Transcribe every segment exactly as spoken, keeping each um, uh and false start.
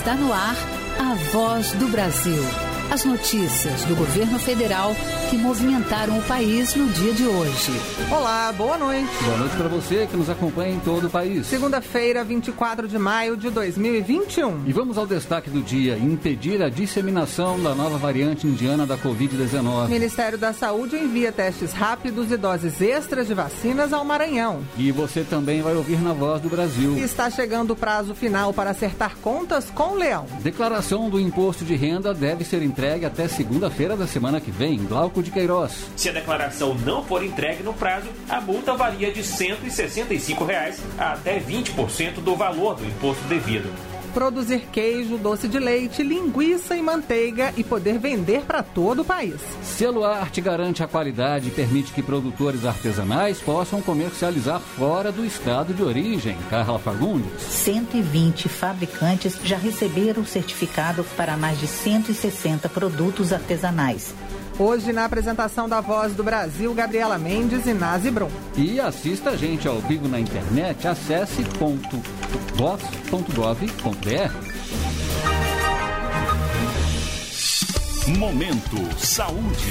Está no ar a Voz do Brasil. As notícias do governo federal que movimentaram o país no dia de hoje. Olá, boa noite. Boa noite para você que nos acompanha em todo o país. Segunda-feira, vinte e quatro de maio de dois mil e vinte e um. E vamos ao destaque do dia: impedir a disseminação da nova variante indiana da covid dezenove. O Ministério da Saúde envia testes rápidos e doses extras de vacinas ao Maranhão. E você também vai ouvir na Voz do Brasil. E está chegando o prazo final para acertar contas com o Leão. Declaração do imposto de renda deve ser entregue até segunda-feira da semana que vem. Glauco de Queiroz. Se a declaração não for entregue no prazo, a multa varia de cento e sessenta e cinco reais a até vinte por cento do valor do imposto devido. Produzir queijo, doce de leite, linguiça e manteiga e poder vender para todo o país. Celuarte garante a qualidade e permite que produtores artesanais possam comercializar fora do estado de origem. Carla Fagundes. cento e vinte fabricantes já receberam o certificado para mais de cento e sessenta produtos artesanais. Hoje, na apresentação da Voz do Brasil, Gabriela Mendes e Nazi Brum. E assista a gente ao vivo na internet, acesse ponto voz ponto gov ponto br. Momento Saúde.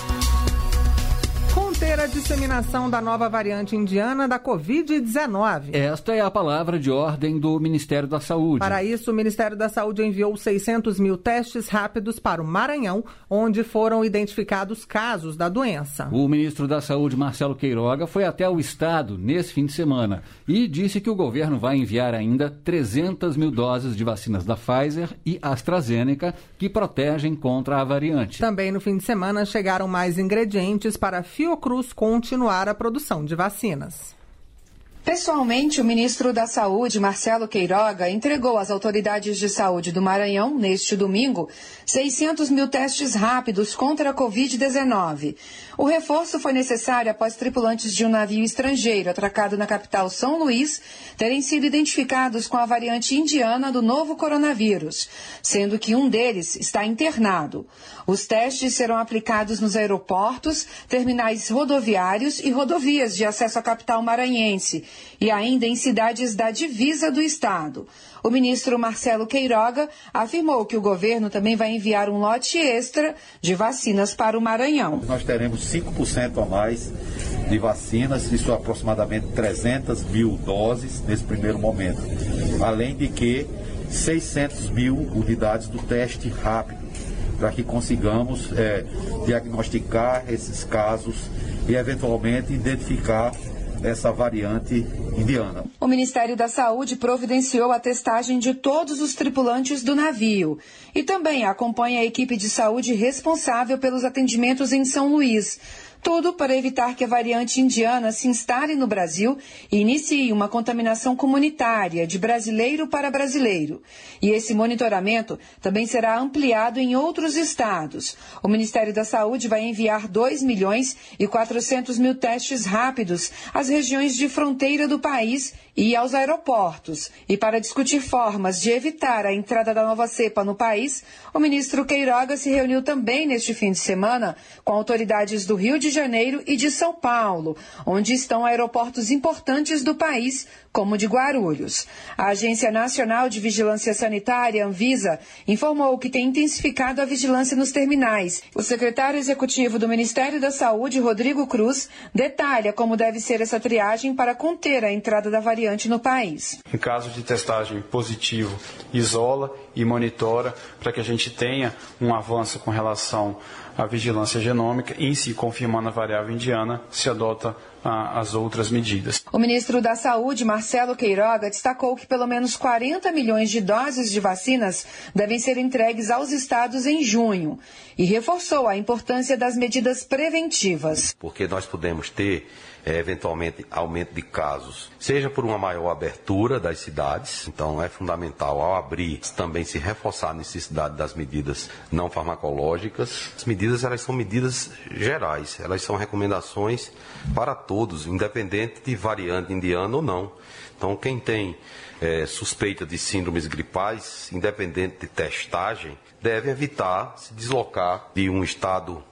Conter a disseminação da nova variante indiana da covid dezenove. Esta é a palavra de ordem do Ministério da Saúde. Para isso, o Ministério da Saúde enviou seiscentos mil testes rápidos para o Maranhão, onde foram identificados casos da doença. O ministro da Saúde, Marcelo Queiroga, foi até o estado nesse fim de semana e disse que o governo vai enviar ainda trezentas mil doses de vacinas da Pfizer e AstraZeneca que protegem contra a variante. Também no fim de semana chegaram mais ingredientes para Fiocruz continuar a produção de vacinas. Pessoalmente, o ministro da Saúde, Marcelo Queiroga, entregou às autoridades de saúde do Maranhão, neste domingo, seiscentos mil testes rápidos contra a covid dezenove. O reforço foi necessário após tripulantes de um navio estrangeiro atracado na capital São Luís terem sido identificados com a variante indiana do novo coronavírus, sendo que um deles está internado. Os testes serão aplicados nos aeroportos, terminais rodoviários e rodovias de acesso à capital maranhense, e ainda em cidades da divisa do estado. O ministro Marcelo Queiroga afirmou que o governo também vai enviar um lote extra de vacinas para o Maranhão. Nós teremos cinco por cento a mais de vacinas, isso aproximadamente trezentas mil doses nesse primeiro momento. Além de que seiscentas mil unidades do teste rápido, para que consigamos é, diagnosticar esses casos e eventualmente identificar essa variante indiana. O Ministério da Saúde providenciou a testagem de todos os tripulantes do navio e também acompanha a equipe de saúde responsável pelos atendimentos em São Luís. Tudo para evitar que a variante indiana se instale no Brasil e inicie uma contaminação comunitária de brasileiro para brasileiro. E esse monitoramento também será ampliado em outros estados. O Ministério da Saúde vai enviar dois milhões e quatrocentos mil testes rápidos às regiões de fronteira do país e aos aeroportos. E para discutir formas de evitar a entrada da nova cepa no país, o ministro Queiroga se reuniu também neste fim de semana com autoridades do Rio de Janeiro e de São Paulo, onde estão aeroportos importantes do país, como o de Guarulhos. A Agência Nacional de Vigilância Sanitária, Anvisa, informou que tem intensificado a vigilância nos terminais. O secretário executivo do Ministério da Saúde, Rodrigo Cruz, detalha como deve ser essa triagem para conter a entrada da variante no país. Em caso de testagem positivo, isola e monitora para que a gente tenha um avanço com relação à vigilância genômica e, se confirmando a variável indiana, se adota ah, as outras medidas. O ministro da Saúde, Marcelo Queiroga, destacou que pelo menos quarenta milhões de doses de vacinas devem ser entregues aos estados em junho e reforçou a importância das medidas preventivas. Porque nós podemos ter É, eventualmente aumento de casos, seja por uma maior abertura das cidades, então é fundamental ao abrir também se reforçar a necessidade das medidas não farmacológicas. As medidas, elas são medidas gerais, elas são recomendações para todos, independente de variante indiana ou não. Então quem tem é, suspeita de síndromes gripais, independente de testagem, deve evitar se deslocar de um estado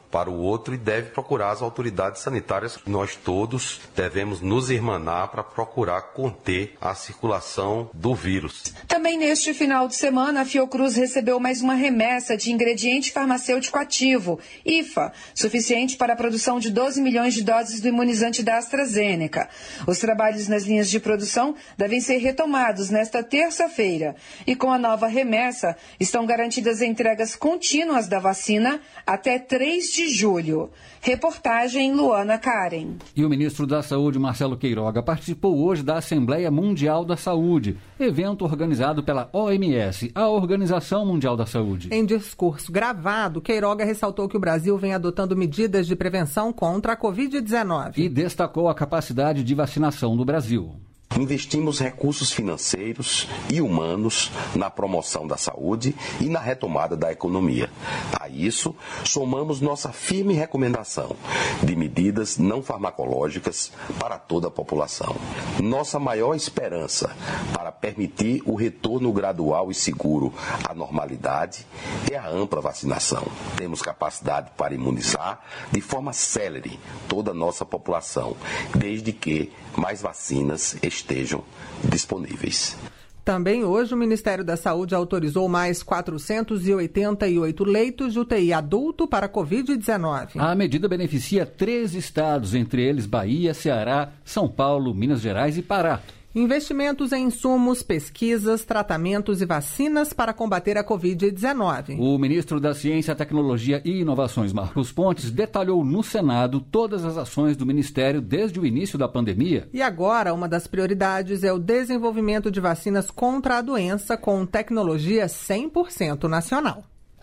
para o outro e deve procurar as autoridades sanitárias. Nós todos devemos nos irmanar para procurar conter a circulação do vírus. Também neste final de semana, a Fiocruz recebeu mais uma remessa de ingrediente farmacêutico ativo, I F A, suficiente para a produção de doze milhões de doses do imunizante da AstraZeneca. Os trabalhos nas linhas de produção devem ser retomados nesta terça-feira. E com a nova remessa, estão garantidas entregas contínuas da vacina até três de julho. Reportagem Luana Karen. E o ministro da Saúde, Marcelo Queiroga, participou hoje da Assembleia Mundial da Saúde, evento organizado pela O M S, a Organização Mundial da Saúde. Em discurso gravado, Queiroga ressaltou que o Brasil vem adotando medidas de prevenção contra a covid dezenove. E destacou a capacidade de vacinação do Brasil. Investimos recursos financeiros e humanos na promoção da saúde e na retomada da economia. A isso, somamos nossa firme recomendação de medidas não farmacológicas para toda a população. Nossa maior esperança para permitir o retorno gradual e seguro à normalidade é a ampla vacinação. Temos capacidade para imunizar de forma célere toda a nossa população, desde que mais vacinas estejam disponíveis. Também hoje o Ministério da Saúde autorizou mais quatrocentos e oitenta e oito leitos de U T I adulto para covid dezenove. A medida beneficia três estados, entre eles Bahia, Ceará, São Paulo, Minas Gerais e Pará. Investimentos em insumos, pesquisas, tratamentos e vacinas para combater a covid dezenove. O ministro da Ciência, Tecnologia e Inovações, Marcos Pontes, detalhou no Senado todas as ações do Ministério desde o início da pandemia. E agora, uma das prioridades é o desenvolvimento de vacinas contra a doença com tecnologia cem por cento nacional.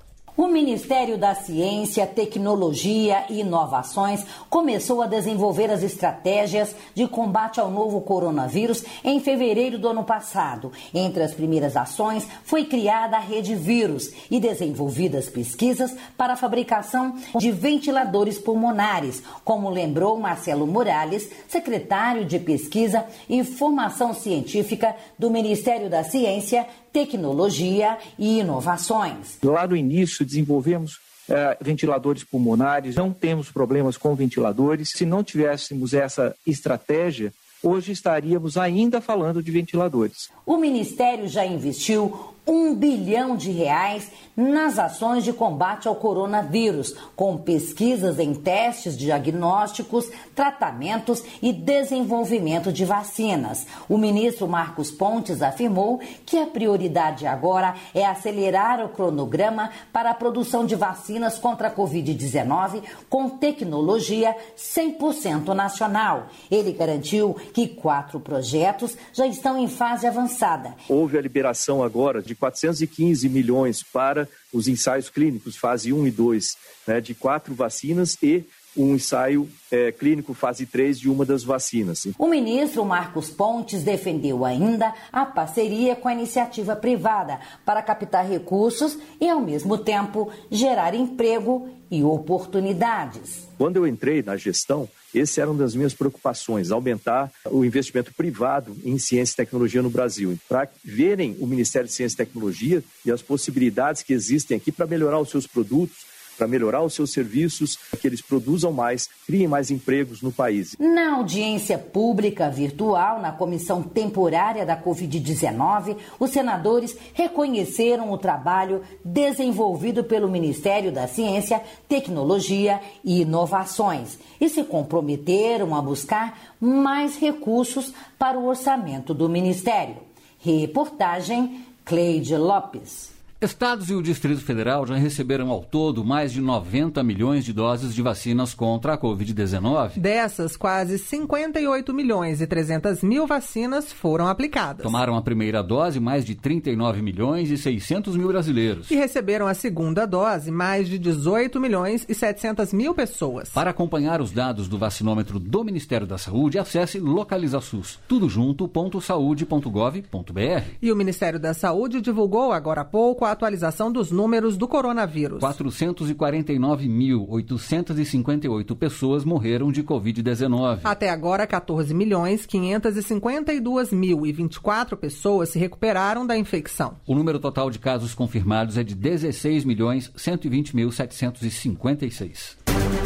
O Ministério da Ciência, Tecnologia e Inovações começou a desenvolver as estratégias de combate ao novo coronavírus em fevereiro do ano passado. Entre as primeiras ações foi criada a Rede Vírus e desenvolvidas pesquisas para a fabricação de ventiladores pulmonares, como lembrou Marcelo Morales, secretário de Pesquisa e Formação Científica do Ministério da Ciência, Tecnologia e Inovações. Lá no início desenvolvemos é, ventiladores pulmonares, não temos problemas com ventiladores. Se não tivéssemos essa estratégia, hoje estaríamos ainda falando de ventiladores. O Ministério já investiu um bilhão de reais nas ações de combate ao coronavírus, com pesquisas em testes diagnósticos, tratamentos e desenvolvimento de vacinas. O ministro Marcos Pontes afirmou que a prioridade agora é acelerar o cronograma para a produção de vacinas contra a covid dezenove com tecnologia cem por cento nacional. Ele garantiu que quatro projetos já estão em fase avançada. Houve a liberação agora de quatrocentos e quinze milhões para os ensaios clínicos, fase um e dois, né, de quatro vacinas e um ensaio é, clínico fase três de uma das vacinas. O ministro Marcos Pontes defendeu ainda a parceria com a iniciativa privada para captar recursos e, ao mesmo tempo, gerar emprego e oportunidades. Quando eu entrei na gestão, essa era uma das minhas preocupações, aumentar o investimento privado em ciência e tecnologia no Brasil, para verem o Ministério de Ciência e Tecnologia e as possibilidades que existem aqui para melhorar os seus produtos, para melhorar os seus serviços, que eles produzam mais, criem mais empregos no país. Na audiência pública virtual, na comissão temporária da covid dezenove, os senadores reconheceram o trabalho desenvolvido pelo Ministério da Ciência, Tecnologia e Inovações e se comprometeram a buscar mais recursos para o orçamento do Ministério. Reportagem Cleide Lopes. Estados e o Distrito Federal já receberam ao todo mais de noventa milhões de doses de vacinas contra a covid dezenove. Dessas, quase cinquenta e oito milhões e trezentas mil vacinas foram aplicadas. Tomaram a primeira dose mais de trinta e nove milhões e seiscentos mil brasileiros. E receberam a segunda dose mais de dezoito milhões e setecentas mil pessoas. Para acompanhar os dados do vacinômetro do Ministério da Saúde, acesse LocalizaSUS, tudo junto, ponto saúde ponto gov ponto br. E o Ministério da Saúde divulgou agora há pouco a atualização dos números do coronavírus. quatrocentos e quarenta e nove mil, oitocentos e cinquenta e oito pessoas morreram de covid dezenove. Até agora, quatorze milhões, quinhentos e cinquenta e dois mil e vinte e quatro pessoas se recuperaram da infecção. O número total de casos confirmados é de dezesseis milhões, cento e vinte mil, setecentos e cinquenta e seis.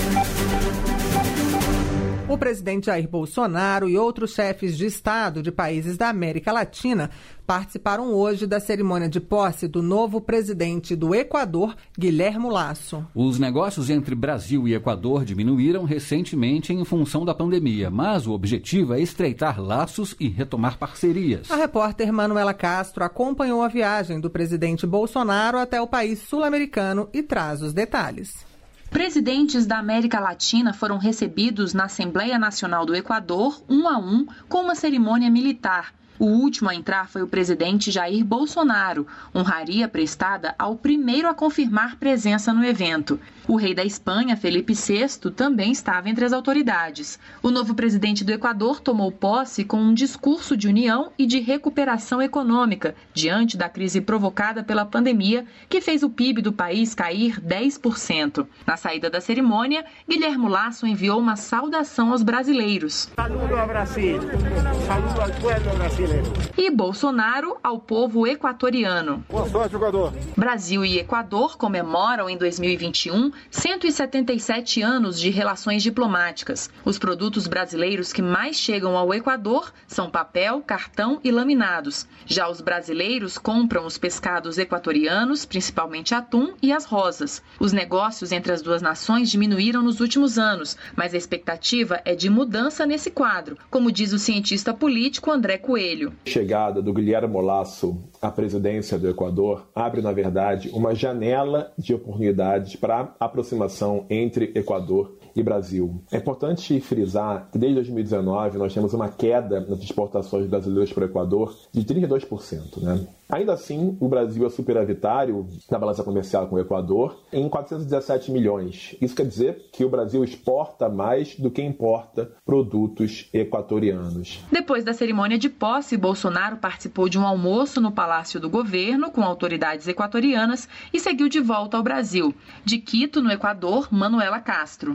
O presidente Jair Bolsonaro e outros chefes de Estado de países da América Latina participaram hoje da cerimônia de posse do novo presidente do Equador, Guilherme Lasso. Os negócios entre Brasil e Equador diminuíram recentemente em função da pandemia, mas o objetivo é estreitar laços e retomar parcerias. A repórter Manuela Castro acompanhou a viagem do presidente Bolsonaro até o país sul-americano e traz os detalhes. Presidentes da América Latina foram recebidos na Assembleia Nacional do Equador, um a um, com uma cerimônia militar. O último a entrar foi o presidente Jair Bolsonaro, honraria prestada ao primeiro a confirmar presença no evento. O rei da Espanha, Felipe sexto, também estava entre as autoridades. O novo presidente do Equador tomou posse com um discurso de união e de recuperação econômica, diante da crise provocada pela pandemia, que fez o P I B do país cair dez por cento. Na saída da cerimônia, Guilherme Lasso enviou uma saudação aos brasileiros. Saludo ao Brasil. Saludo ao povo brasileiro. E Bolsonaro ao povo equatoriano. Boa sorte, jogador. Brasil e Equador comemoram em dois mil e vinte e um cento e setenta e sete anos de relações diplomáticas. Os produtos brasileiros que mais chegam ao Equador são papel, cartão e laminados. Já os brasileiros compram os pescados equatorianos, principalmente atum e as rosas. Os negócios entre as duas nações diminuíram nos últimos anos, mas a expectativa é de mudança nesse quadro, como diz o cientista político André Coelho. A chegada do Guilherme Lasso à presidência do Equador abre, na verdade, uma janela de oportunidades para a aproximação entre Equador e Brasil. É importante frisar que desde dois mil e dezenove nós temos uma queda nas exportações brasileiras para o Equador de trinta e dois por cento, né? Ainda assim, o Brasil é superavitário na balança comercial com o Equador em quatrocentos e dezessete milhões. Isso quer dizer que o Brasil exporta mais do que importa produtos equatorianos. Depois da cerimônia de posse, Bolsonaro participou de um almoço no Palácio do Governo com autoridades equatorianas e seguiu de volta ao Brasil. De Quito, no Equador, Manuela Castro.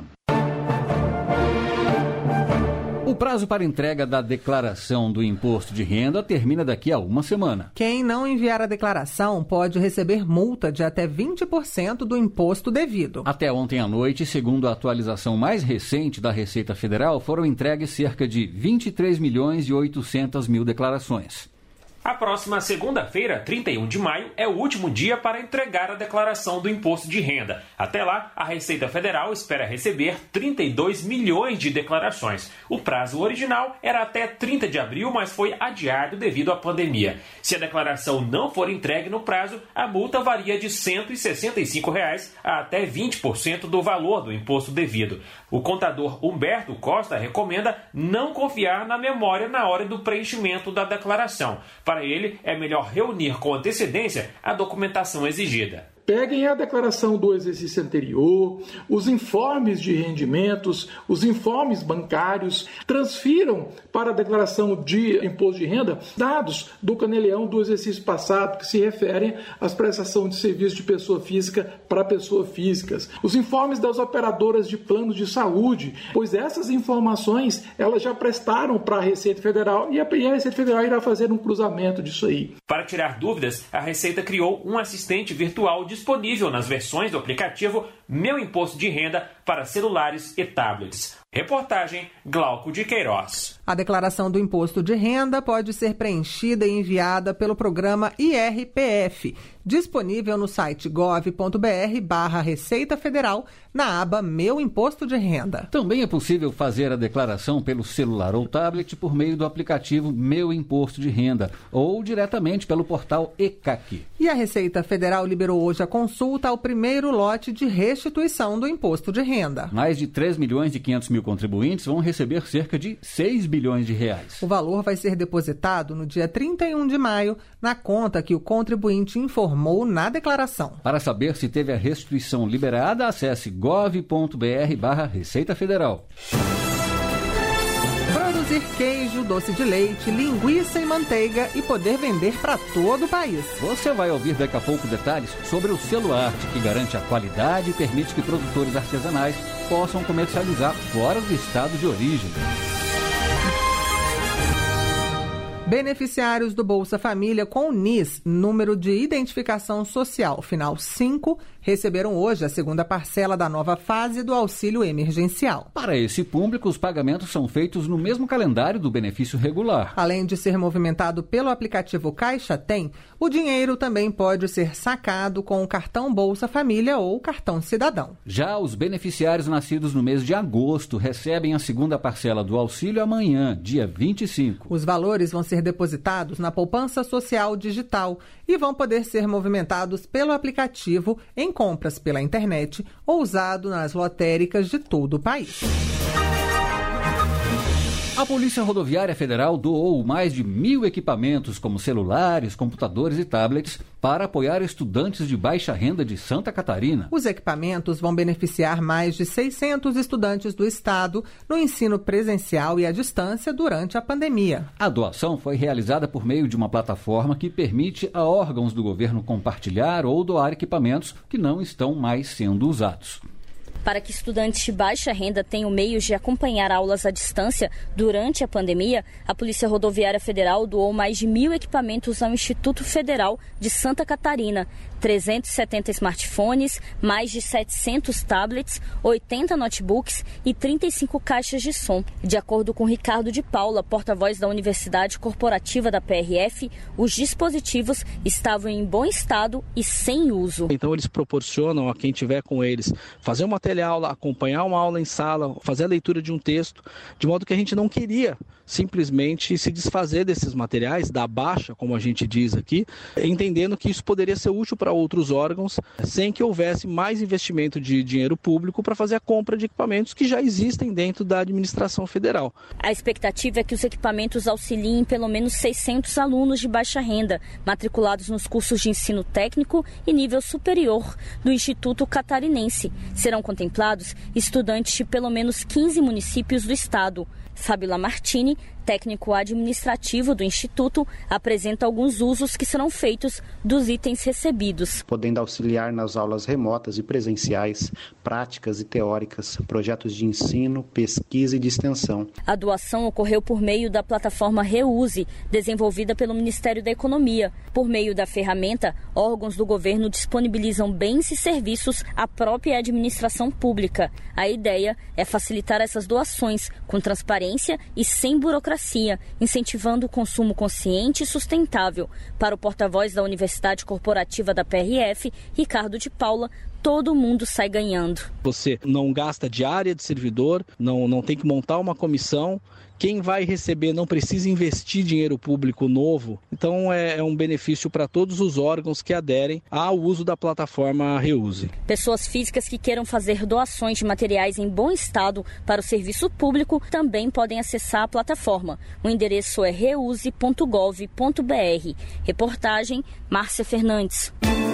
O prazo para entrega da declaração do imposto de renda termina daqui a uma semana. Quem não enviar a declaração pode receber multa de até vinte por cento do imposto devido. Até ontem à noite, segundo a atualização mais recente da Receita Federal, foram entregues cerca de vinte e três milhões e oitocentas mil declarações. A próxima segunda-feira, trinta e um de maio, é o último dia para entregar a declaração do imposto de renda. Até lá, a Receita Federal espera receber trinta e dois milhões de declarações. O prazo original era até trinta de abril, mas foi adiado devido à pandemia. Se a declaração não for entregue no prazo, a multa varia de cento e sessenta e cinco reais a até vinte por cento do valor do imposto devido. O contador Humberto Costa recomenda não confiar na memória na hora do preenchimento da declaração. Para ele, é melhor reunir com antecedência a documentação exigida. Peguem a declaração do exercício anterior, os informes de rendimentos, os informes bancários, transfiram para a declaração de imposto de renda dados do caneleão do exercício passado que se referem às prestações de serviço de pessoa física para pessoas físicas, os informes das operadoras de planos de saúde, pois essas informações elas já prestaram para a Receita Federal e a Receita Federal irá fazer um cruzamento disso aí. Para tirar dúvidas, a Receita criou um assistente virtual de disponível nas versões do aplicativo Meu Imposto de Renda para celulares e tablets. Reportagem Glauco de Queiroz. A declaração do imposto de renda pode ser preenchida e enviada pelo programa I R P F, disponível no site gov ponto br barra Receita Federal, na aba Meu Imposto de Renda. Também é possível fazer a declaração pelo celular ou tablet por meio do aplicativo Meu Imposto de Renda ou diretamente pelo portal E C A C. E a Receita Federal liberou hoje a consulta ao primeiro lote de restituição do imposto de renda. Mais de três milhões e quinhentos mil contribuintes vão receber cerca de seis bilhões de reais. O valor vai ser depositado no dia trinta e um de maio na conta que o contribuinte informou na declaração. Para saber se teve a restituição liberada, acesse gov ponto br barra Receita Federal. produzir queijo, doce de leite, linguiça e manteiga e poder vender para todo o país. Você vai ouvir daqui a pouco detalhes sobre o selo Arte, que garante a qualidade e permite que produtores artesanais possam comercializar fora do estado de origem. Beneficiários do Bolsa Família com o N I S, número de identificação social, final cinco, receberam hoje a segunda parcela da nova fase do auxílio emergencial. Para esse público, os pagamentos são feitos no mesmo calendário do benefício regular. Além de ser movimentado pelo aplicativo Caixa Tem, o dinheiro também pode ser sacado com o cartão Bolsa Família ou cartão Cidadão. Já os beneficiários nascidos no mês de agosto recebem a segunda parcela do auxílio amanhã, dia vinte e cinco. Os valores vão ser depositados na poupança social digital e vão poder ser movimentados pelo aplicativo em compras pela internet ou usado nas lotéricas de todo o país. A Polícia Rodoviária Federal doou mais de mil equipamentos, como celulares, computadores e tablets, para apoiar estudantes de baixa renda de Santa Catarina. Os equipamentos vão beneficiar mais de seiscentos estudantes do estado no ensino presencial e à distância durante a pandemia. A doação foi realizada por meio de uma plataforma que permite a órgãos do governo compartilhar ou doar equipamentos que não estão mais sendo usados. Para que estudantes de baixa renda tenham meios de acompanhar aulas à distância durante a pandemia, a Polícia Rodoviária Federal doou mais de mil equipamentos ao Instituto Federal de Santa Catarina. trezentos e setenta smartphones, mais de setecentos tablets, oitenta notebooks e trinta e cinco caixas de som. De acordo com Ricardo de Paula, porta-voz da Universidade Corporativa da P R F, os dispositivos estavam em bom estado e sem uso. Então eles proporcionam a quem tiver com eles fazer uma teleaula, acompanhar uma aula em sala, fazer a leitura de um texto, de modo que a gente não queria simplesmente se desfazer desses materiais, da baixa, como a gente diz aqui, entendendo que isso poderia ser útil para outros órgãos, sem que houvesse mais investimento de dinheiro público para fazer a compra de equipamentos que já existem dentro da administração federal. A expectativa é que os equipamentos auxiliem pelo menos seiscentos alunos de baixa renda, matriculados nos cursos de ensino técnico e nível superior do Instituto Catarinense. Serão contemplados estudantes de pelo menos quinze municípios do estado. Fábio Martini, técnico administrativo do Instituto, apresenta alguns usos que serão feitos dos itens recebidos. Podendo auxiliar nas aulas remotas e presenciais, práticas e teóricas, projetos de ensino, pesquisa e de extensão. A doação ocorreu por meio da plataforma Reuse, desenvolvida pelo Ministério da Economia. Por meio da ferramenta, órgãos do governo disponibilizam bens e serviços à própria administração pública. A ideia é facilitar essas doações com transparência e sem burocracia, incentivando o consumo consciente e sustentável. Para o porta-voz da Universidade Corporativa da P R F, Ricardo de Paula, todo mundo sai ganhando. Você não gasta diária de servidor, não, não tem que montar uma comissão. Quem vai receber não precisa investir dinheiro público novo. Então é, é um benefício para todos os órgãos que aderem ao uso da plataforma Reuse. Pessoas físicas que queiram fazer doações de materiais em bom estado para o serviço público também podem acessar a plataforma. O endereço é reuse ponto gov ponto br. Reportagem Márcia Fernandes.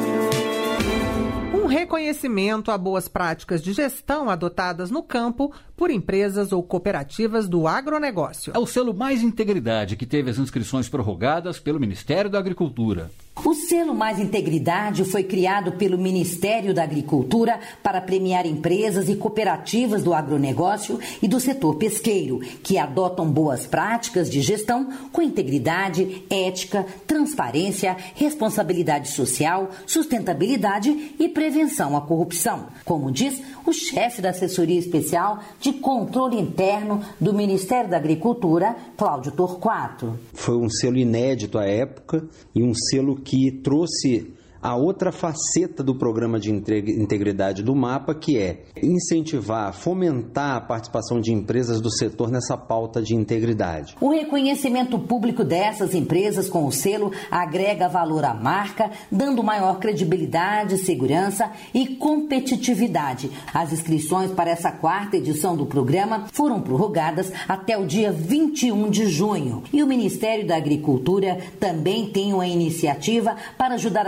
Um reconhecimento a boas práticas de gestão adotadas no campo por empresas ou cooperativas do agronegócio. É o selo Mais Integridade que teve as inscrições prorrogadas pelo Ministério da Agricultura. O selo Mais Integridade foi criado pelo Ministério da Agricultura para premiar empresas e cooperativas do agronegócio e do setor pesqueiro, que adotam boas práticas de gestão com integridade, ética, transparência, responsabilidade social, sustentabilidade e prevenção à corrupção, como diz o chefe da Assessoria Especial de Controle Interno do Ministério da Agricultura, Cláudio Torquato. Foi um selo inédito à época e um selo que trouxe a outra faceta do programa de integridade do MAPA, que é incentivar, fomentar a participação de empresas do setor nessa pauta de integridade. O reconhecimento público dessas empresas com o selo agrega valor à marca, dando maior credibilidade, segurança e competitividade. As inscrições para essa quarta edição do programa foram prorrogadas até o dia vinte e um de junho. E o Ministério da Agricultura também tem uma iniciativa para ajudar aquelas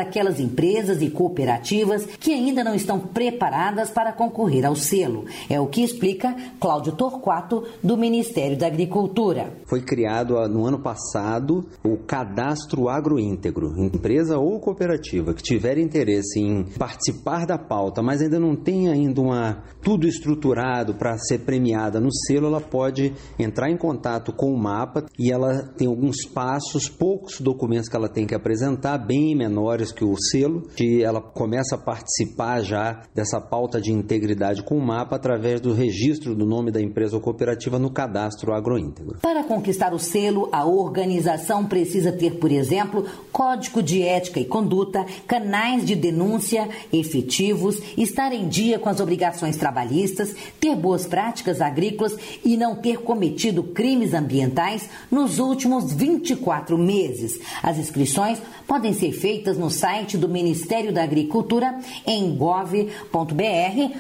empresas e cooperativas que ainda não estão preparadas para concorrer ao selo. É o que explica Cláudio Torquato, do Ministério da Agricultura. Foi criado no ano passado o Cadastro Agroíntegro. Empresa ou cooperativa que tiver interesse em participar da pauta, mas ainda não tem ainda uma, tudo estruturado para ser premiada no selo, ela pode entrar em contato com o MAPA e ela tem alguns passos, poucos documentos que ela tem que apresentar, bem menores que o selo, que ela começa a participar já dessa pauta de integridade com o MAPA através do registro do nome da empresa ou cooperativa no Cadastro Agroíntegro. Para conquistar o selo, a organização precisa ter, por exemplo, código de ética e conduta, canais de denúncia efetivos, estar em dia com as obrigações trabalhistas, ter boas práticas agrícolas e não ter cometido crimes ambientais nos últimos vinte e quatro meses. As inscrições podem ser feitas no site do Ministério da Agricultura em gov ponto br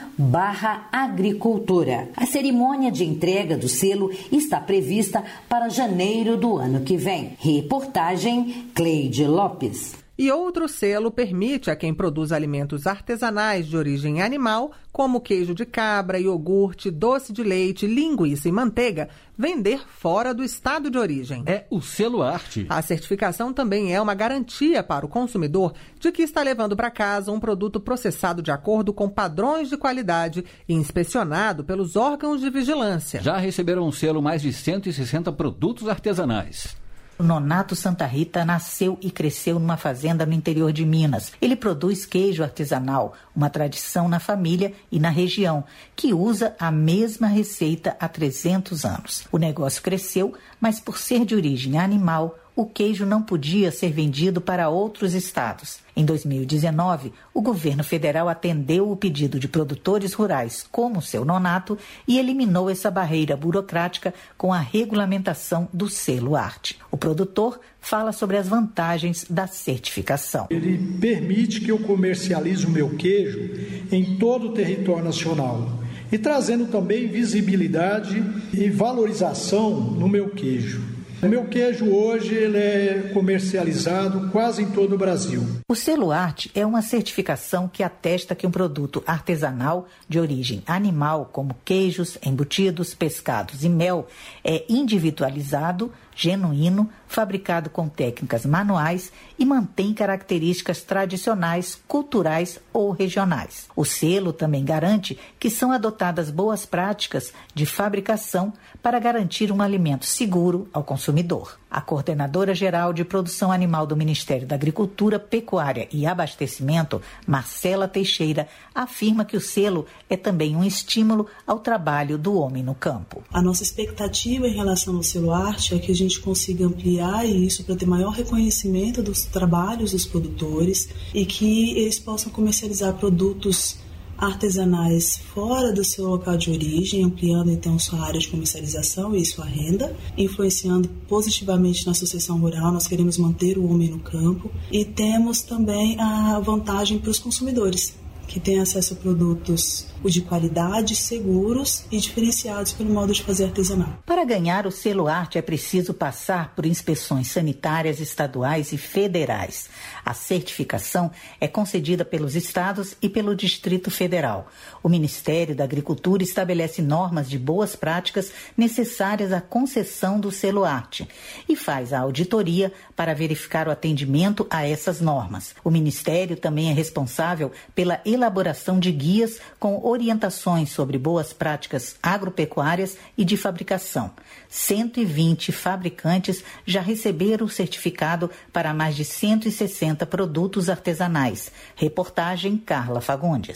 barra agricultura. A cerimônia de entrega do selo está prevista para janeiro do ano que vem. Reportagem Cleide Lopes. E outro selo permite a quem produz alimentos artesanais de origem animal, como queijo de cabra, iogurte, doce de leite, linguiça e manteiga, vender fora do estado de origem. É o selo Arte. A certificação também é uma garantia para o consumidor de que está levando para casa um produto processado de acordo com padrões de qualidade e inspecionado pelos órgãos de vigilância. Já receberam o selo mais de cento e sessenta produtos artesanais. O Nonato Santa Rita nasceu e cresceu numa fazenda no interior de Minas. Ele produz queijo artesanal, uma tradição na família e na região, que usa a mesma receita há trezentos anos. O negócio cresceu, mas por ser de origem animal, o queijo não podia ser vendido para outros estados. Em dois mil e dezenove, o governo federal atendeu o pedido de produtores rurais, como o seu Nonato, e eliminou essa barreira burocrática com a regulamentação do selo Arte. O produtor fala sobre as vantagens da certificação. Ele permite que eu comercialize o meu queijo em todo o território nacional e trazendo também visibilidade e valorização no meu queijo. O meu queijo hoje ele é comercializado quase em todo o Brasil. O selo Arte é uma certificação que atesta que um produto artesanal de origem animal, como queijos, embutidos, pescados e mel, é individualizado, genuíno, fabricado com técnicas manuais e mantém características tradicionais, culturais ou regionais. O selo também garante que são adotadas boas práticas de fabricação para garantir um alimento seguro ao consumidor. A coordenadora geral de produção animal do Ministério da Agricultura, Pecuária e Abastecimento, Marcela Teixeira, afirma que o selo é também um estímulo ao trabalho do homem no campo. A nossa expectativa em relação ao selo Arte é que a gente consiga ampliar isso para ter maior reconhecimento dos trabalhos dos produtores e que eles possam comercializar produtos artesanais fora do seu local de origem, ampliando então sua área de comercialização e sua renda, influenciando positivamente na sucessão rural. Nós queremos manter o homem no campo e temos também a vantagem para os consumidores, que têm acesso a produtos de qualidade, seguros e diferenciados pelo modo de fazer artesanal. Para ganhar o selo Arte é preciso passar por inspeções sanitárias estaduais e federais. A certificação é concedida pelos estados e pelo Distrito Federal. O Ministério da Agricultura estabelece normas de boas práticas necessárias à concessão do selo Arte e faz a auditoria para verificar o atendimento a essas normas. O Ministério também é responsável pela elaboração de guias com orientações sobre boas práticas agropecuárias e de fabricação. cento e vinte fabricantes já receberam o certificado para mais de cento e sessenta produtos artesanais. Reportagem Carla Fagundes.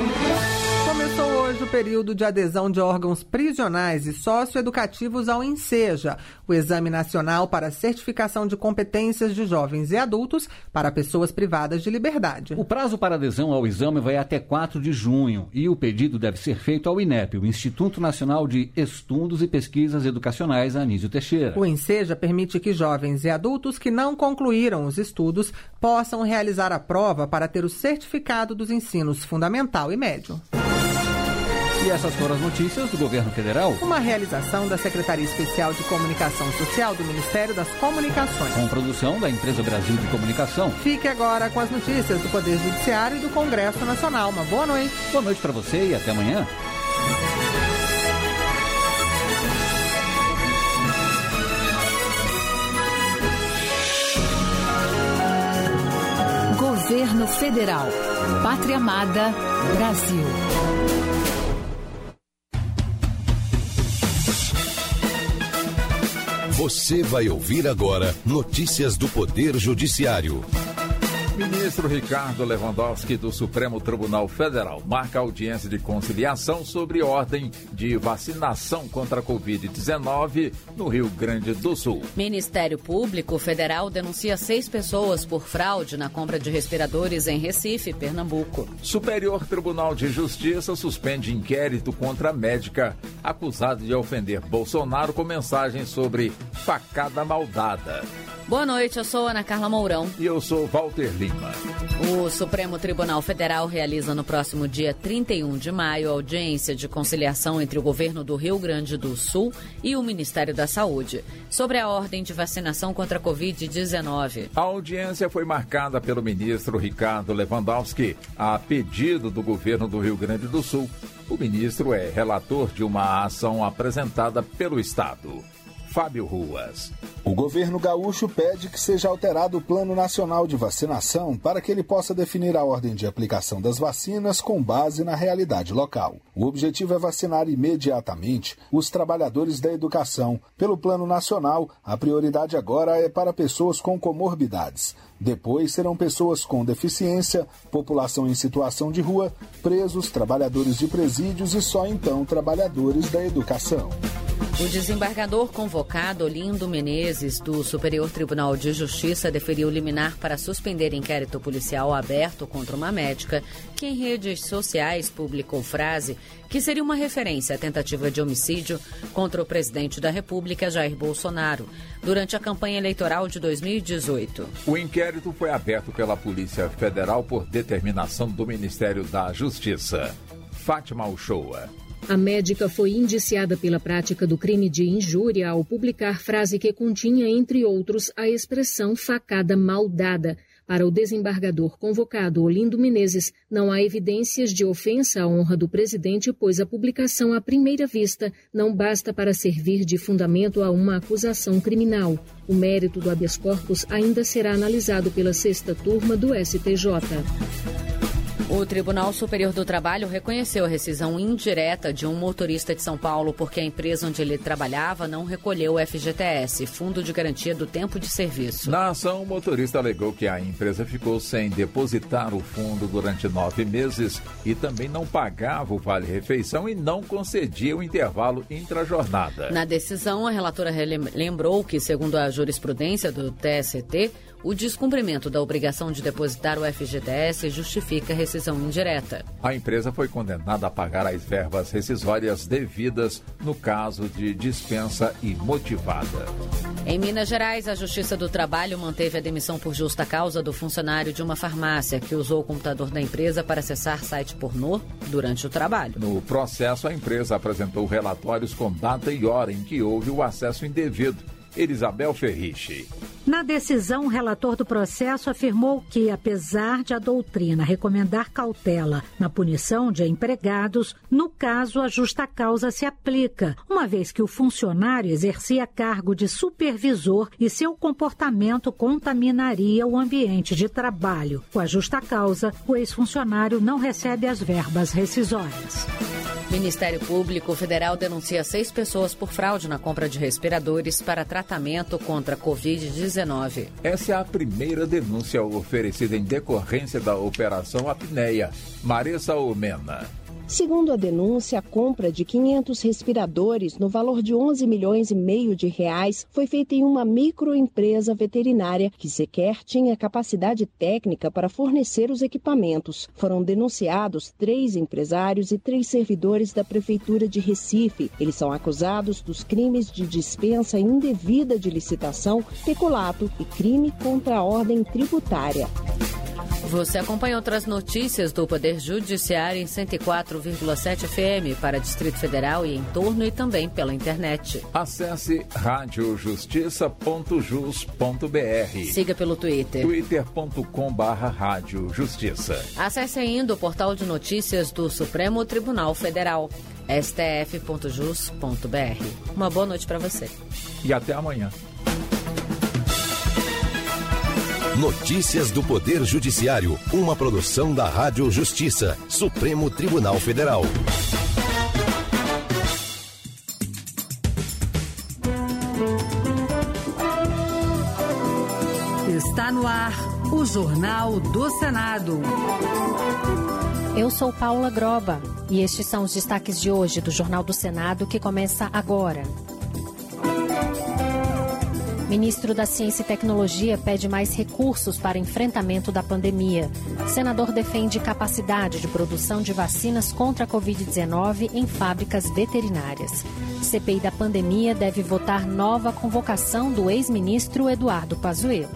Começou hoje o período de adesão de órgãos prisionais e socioeducativos ao INSEJA, o Exame Nacional para a Certificação de Competências de Jovens e Adultos para Pessoas Privadas de Liberdade. O prazo para adesão ao exame vai até quatro de junho e o pedido deve ser feito ao INEP, o Instituto Nacional de Estudos e Pesquisas Educacionais Anísio Teixeira. O INSEJA permite que jovens e adultos que não concluíram os estudos possam realizar a prova para ter o certificado dos ensinos fundamental e médio. E essas foram as notícias do Governo Federal. Uma realização da Secretaria Especial de Comunicação Social do Ministério das Comunicações. Com produção da Empresa Brasil de Comunicação. Fique agora com as notícias do Poder Judiciário e do Congresso Nacional. Uma boa noite. Boa noite para você e até amanhã. Governo Federal. Pátria Amada, Brasil. Você vai ouvir agora notícias do Poder Judiciário. Ministro Ricardo Lewandowski, do Supremo Tribunal Federal, marca audiência de conciliação sobre ordem de vacinação contra a covid dezenove no Rio Grande do Sul. Ministério Público Federal denuncia seis pessoas por fraude na compra de respiradores em Recife, Pernambuco. Superior Tribunal de Justiça suspende inquérito contra a médica acusada de ofender Bolsonaro com mensagens sobre facada maldada. Boa noite, eu sou Ana Carla Mourão. E eu sou Walter Lima. O Supremo Tribunal Federal realiza no próximo dia trinta e um de maio audiência de conciliação entre o governo do Rio Grande do Sul e o Ministério da Saúde sobre a ordem de vacinação contra a covid dezenove. A audiência foi marcada pelo ministro Ricardo Lewandowski a pedido do governo do Rio Grande do Sul. O ministro é relator de uma ação apresentada pelo Estado. Fábio Ruas. O governo gaúcho pede que seja alterado o Plano Nacional de Vacinação para que ele possa definir a ordem de aplicação das vacinas com base na realidade local. O objetivo é vacinar imediatamente os trabalhadores da educação. Pelo Plano Nacional, a prioridade agora é para pessoas com comorbidades. Depois serão pessoas com deficiência, população em situação de rua, presos, trabalhadores de presídios e só então trabalhadores da educação. O desembargador convocado Olindo Menezes, do Superior Tribunal de Justiça, deferiu liminar para suspender inquérito policial aberto contra uma médica que em redes sociais publicou frase que seria uma referência à tentativa de homicídio contra o presidente da República, Jair Bolsonaro, durante a campanha eleitoral de dois mil e dezoito. O inquérito foi aberto pela Polícia Federal por determinação do Ministério da Justiça. Fátima Uchoa. A médica foi indiciada pela prática do crime de injúria ao publicar frase que continha, entre outros, a expressão facada maldada. Para o desembargador convocado Olindo Menezes, não há evidências de ofensa à honra do presidente, pois a publicação à primeira vista não basta para servir de fundamento a uma acusação criminal. O mérito do habeas corpus ainda será analisado pela sexta turma do S T J. O Tribunal Superior do Trabalho reconheceu a rescisão indireta de um motorista de São Paulo porque a empresa onde ele trabalhava não recolheu o F G T S, Fundo de Garantia do Tempo de Serviço. Na ação, o motorista alegou que a empresa ficou sem depositar o fundo durante nove meses e também não pagava o vale-refeição e não concedia o intervalo intrajornada. Na decisão, a relatora lembrou que, segundo a jurisprudência do T S T, o descumprimento da obrigação de depositar o F G T S justifica a rescisão indireta. A empresa foi condenada a pagar as verbas rescisórias devidas no caso de dispensa imotivada. Em Minas Gerais, a Justiça do Trabalho manteve a demissão por justa causa do funcionário de uma farmácia que usou o computador da empresa para acessar site pornô durante o trabalho. No processo, a empresa apresentou relatórios com data e hora em que houve o acesso indevido. Elisabel Ferriche. Na decisão, o relator do processo afirmou que, apesar de a doutrina recomendar cautela na punição de empregados, no caso a justa causa se aplica, uma vez que o funcionário exercia cargo de supervisor e seu comportamento contaminaria o ambiente de trabalho. Com a justa causa, o ex-funcionário não recebe as verbas rescisórias. Ministério Público Federal denuncia seis pessoas por fraude na compra de respiradores para tratamento contra a covid dezenove. Essa é a primeira denúncia oferecida em decorrência da Operação Apneia. Marissa Omena. Segundo a denúncia, a compra de quinhentos respiradores no valor de onze milhões e meio de reais foi feita em uma microempresa veterinária que sequer tinha capacidade técnica para fornecer os equipamentos. Foram denunciados três empresários e três servidores da Prefeitura de Recife. Eles são acusados dos crimes de dispensa indevida de licitação, peculato e crime contra a ordem tributária. Você acompanha outras notícias do Poder Judiciário em cento e quatro vírgula sete F M para Distrito Federal e em torno e também pela internet. Acesse rádio justiça ponto jus ponto b r. Siga pelo Twitter. twitter ponto com barra rádio justiça. Acesse ainda o portal de notícias do Supremo Tribunal Federal, s t f ponto jus ponto b r. Uma boa noite para você. E até amanhã. Notícias do Poder Judiciário, uma produção da Rádio Justiça, Supremo Tribunal Federal. Está no ar o Jornal do Senado. Eu sou Paula Groba e estes são os destaques de hoje do Jornal do Senado que começa agora. Ministro da Ciência e Tecnologia pede mais recursos para enfrentamento da pandemia. Senador defende capacidade de produção de vacinas contra a covid dezenove em fábricas veterinárias. C P I da pandemia deve votar nova convocação do ex-ministro Eduardo Pazuello.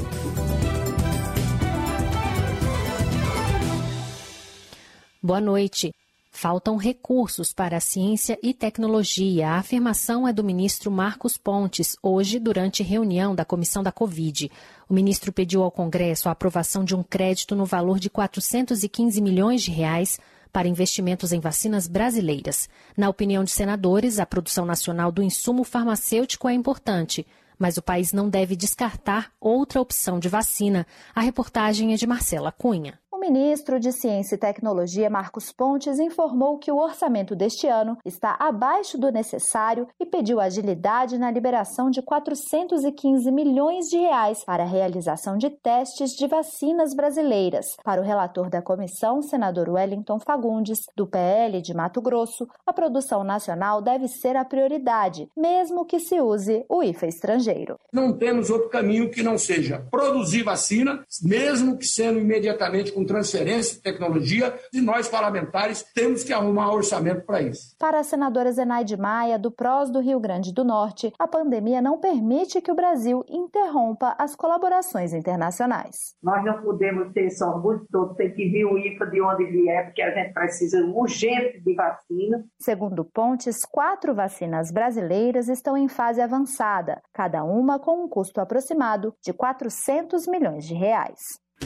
Boa noite. Faltam recursos para a ciência e tecnologia. A afirmação é do ministro Marcos Pontes, hoje, durante reunião da Comissão da Covid. O ministro pediu ao Congresso a aprovação de um crédito no valor de quatrocentos e quinze milhões de reais para investimentos em vacinas brasileiras. Na opinião de senadores, a produção nacional do insumo farmacêutico é importante, mas o país não deve descartar outra opção de vacina. A reportagem é de Marcela Cunha. O ministro de Ciência e Tecnologia, Marcos Pontes, informou que o orçamento deste ano está abaixo do necessário e pediu agilidade na liberação de quatrocentos e quinze milhões de reais para a realização de testes de vacinas brasileiras. Para o relator da comissão, senador Wellington Fagundes, do P L de Mato Grosso, a produção nacional deve ser a prioridade, mesmo que se use o I F A estrangeiro. Não temos outro caminho que não seja produzir vacina, mesmo que sendo imediatamente com transferência de tecnologia, e nós parlamentares temos que arrumar orçamento para isso. Para a senadora Zenaide Maia, do P R O S do Rio Grande do Norte, a pandemia não permite que o Brasil interrompa as colaborações internacionais. Nós não podemos ter esse orgulho todo, tem que vir o I F A de onde vier, porque a gente precisa urgente de vacina. Segundo Pontes, quatro vacinas brasileiras estão em fase avançada, cada uma com um custo aproximado de quatrocentos milhões de reais.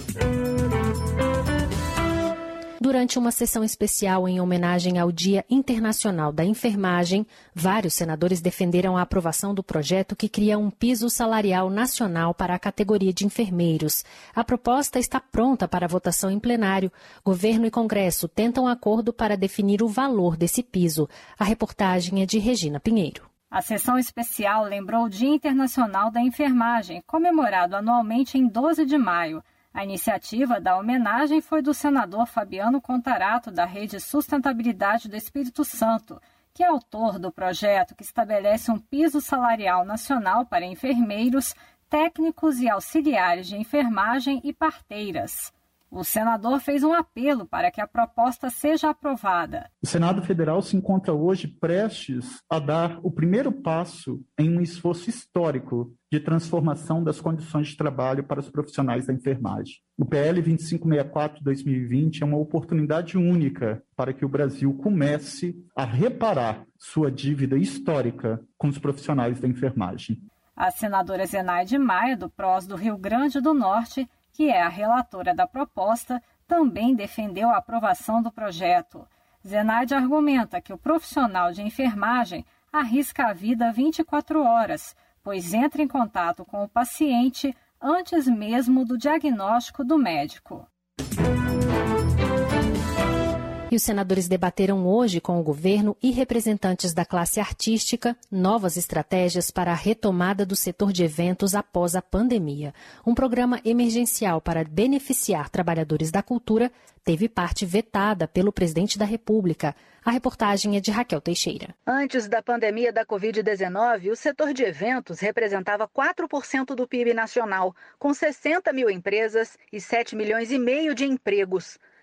Durante uma sessão especial em homenagem ao Dia Internacional da Enfermagem, vários senadores defenderam a aprovação do projeto que cria um piso salarial nacional para a categoria de enfermeiros. A proposta está pronta para votação em plenário. Governo e Congresso tentam acordo para definir o valor desse piso. A reportagem é de Regina Pinheiro. A sessão especial lembrou o Dia Internacional da Enfermagem, comemorado anualmente em doze de maio. A iniciativa da homenagem foi do senador Fabiano Contarato, da Rede Sustentabilidade do Espírito Santo, que é autor do projeto que estabelece um piso salarial nacional para enfermeiros, técnicos e auxiliares de enfermagem e parteiras. O senador fez um apelo para que a proposta seja aprovada. O Senado Federal se encontra hoje prestes a dar o primeiro passo em um esforço histórico de transformação das condições de trabalho para os profissionais da enfermagem. O P L vinte e cinco sessenta e quatro de dois mil e vinte é uma oportunidade única para que o Brasil comece a reparar sua dívida histórica com os profissionais da enfermagem. A senadora Zenaide Maia, do P R O S do Rio Grande do Norte, que é a relatora da proposta, também defendeu a aprovação do projeto. Zenaide argumenta que o profissional de enfermagem arrisca a vida vinte e quatro horas, pois entra em contato com o paciente antes mesmo do diagnóstico do médico. E os senadores debateram hoje com o governo e representantes da classe artística novas estratégias para a retomada do setor de eventos após a pandemia. Um programa emergencial para beneficiar trabalhadores da cultura teve parte vetada pelo presidente da República. A reportagem é de Raquel Teixeira. Antes da pandemia da covid dezenove, o setor de eventos representava quatro por cento do P I B nacional, com sessenta mil empresas e sete milhões e meio de empregos.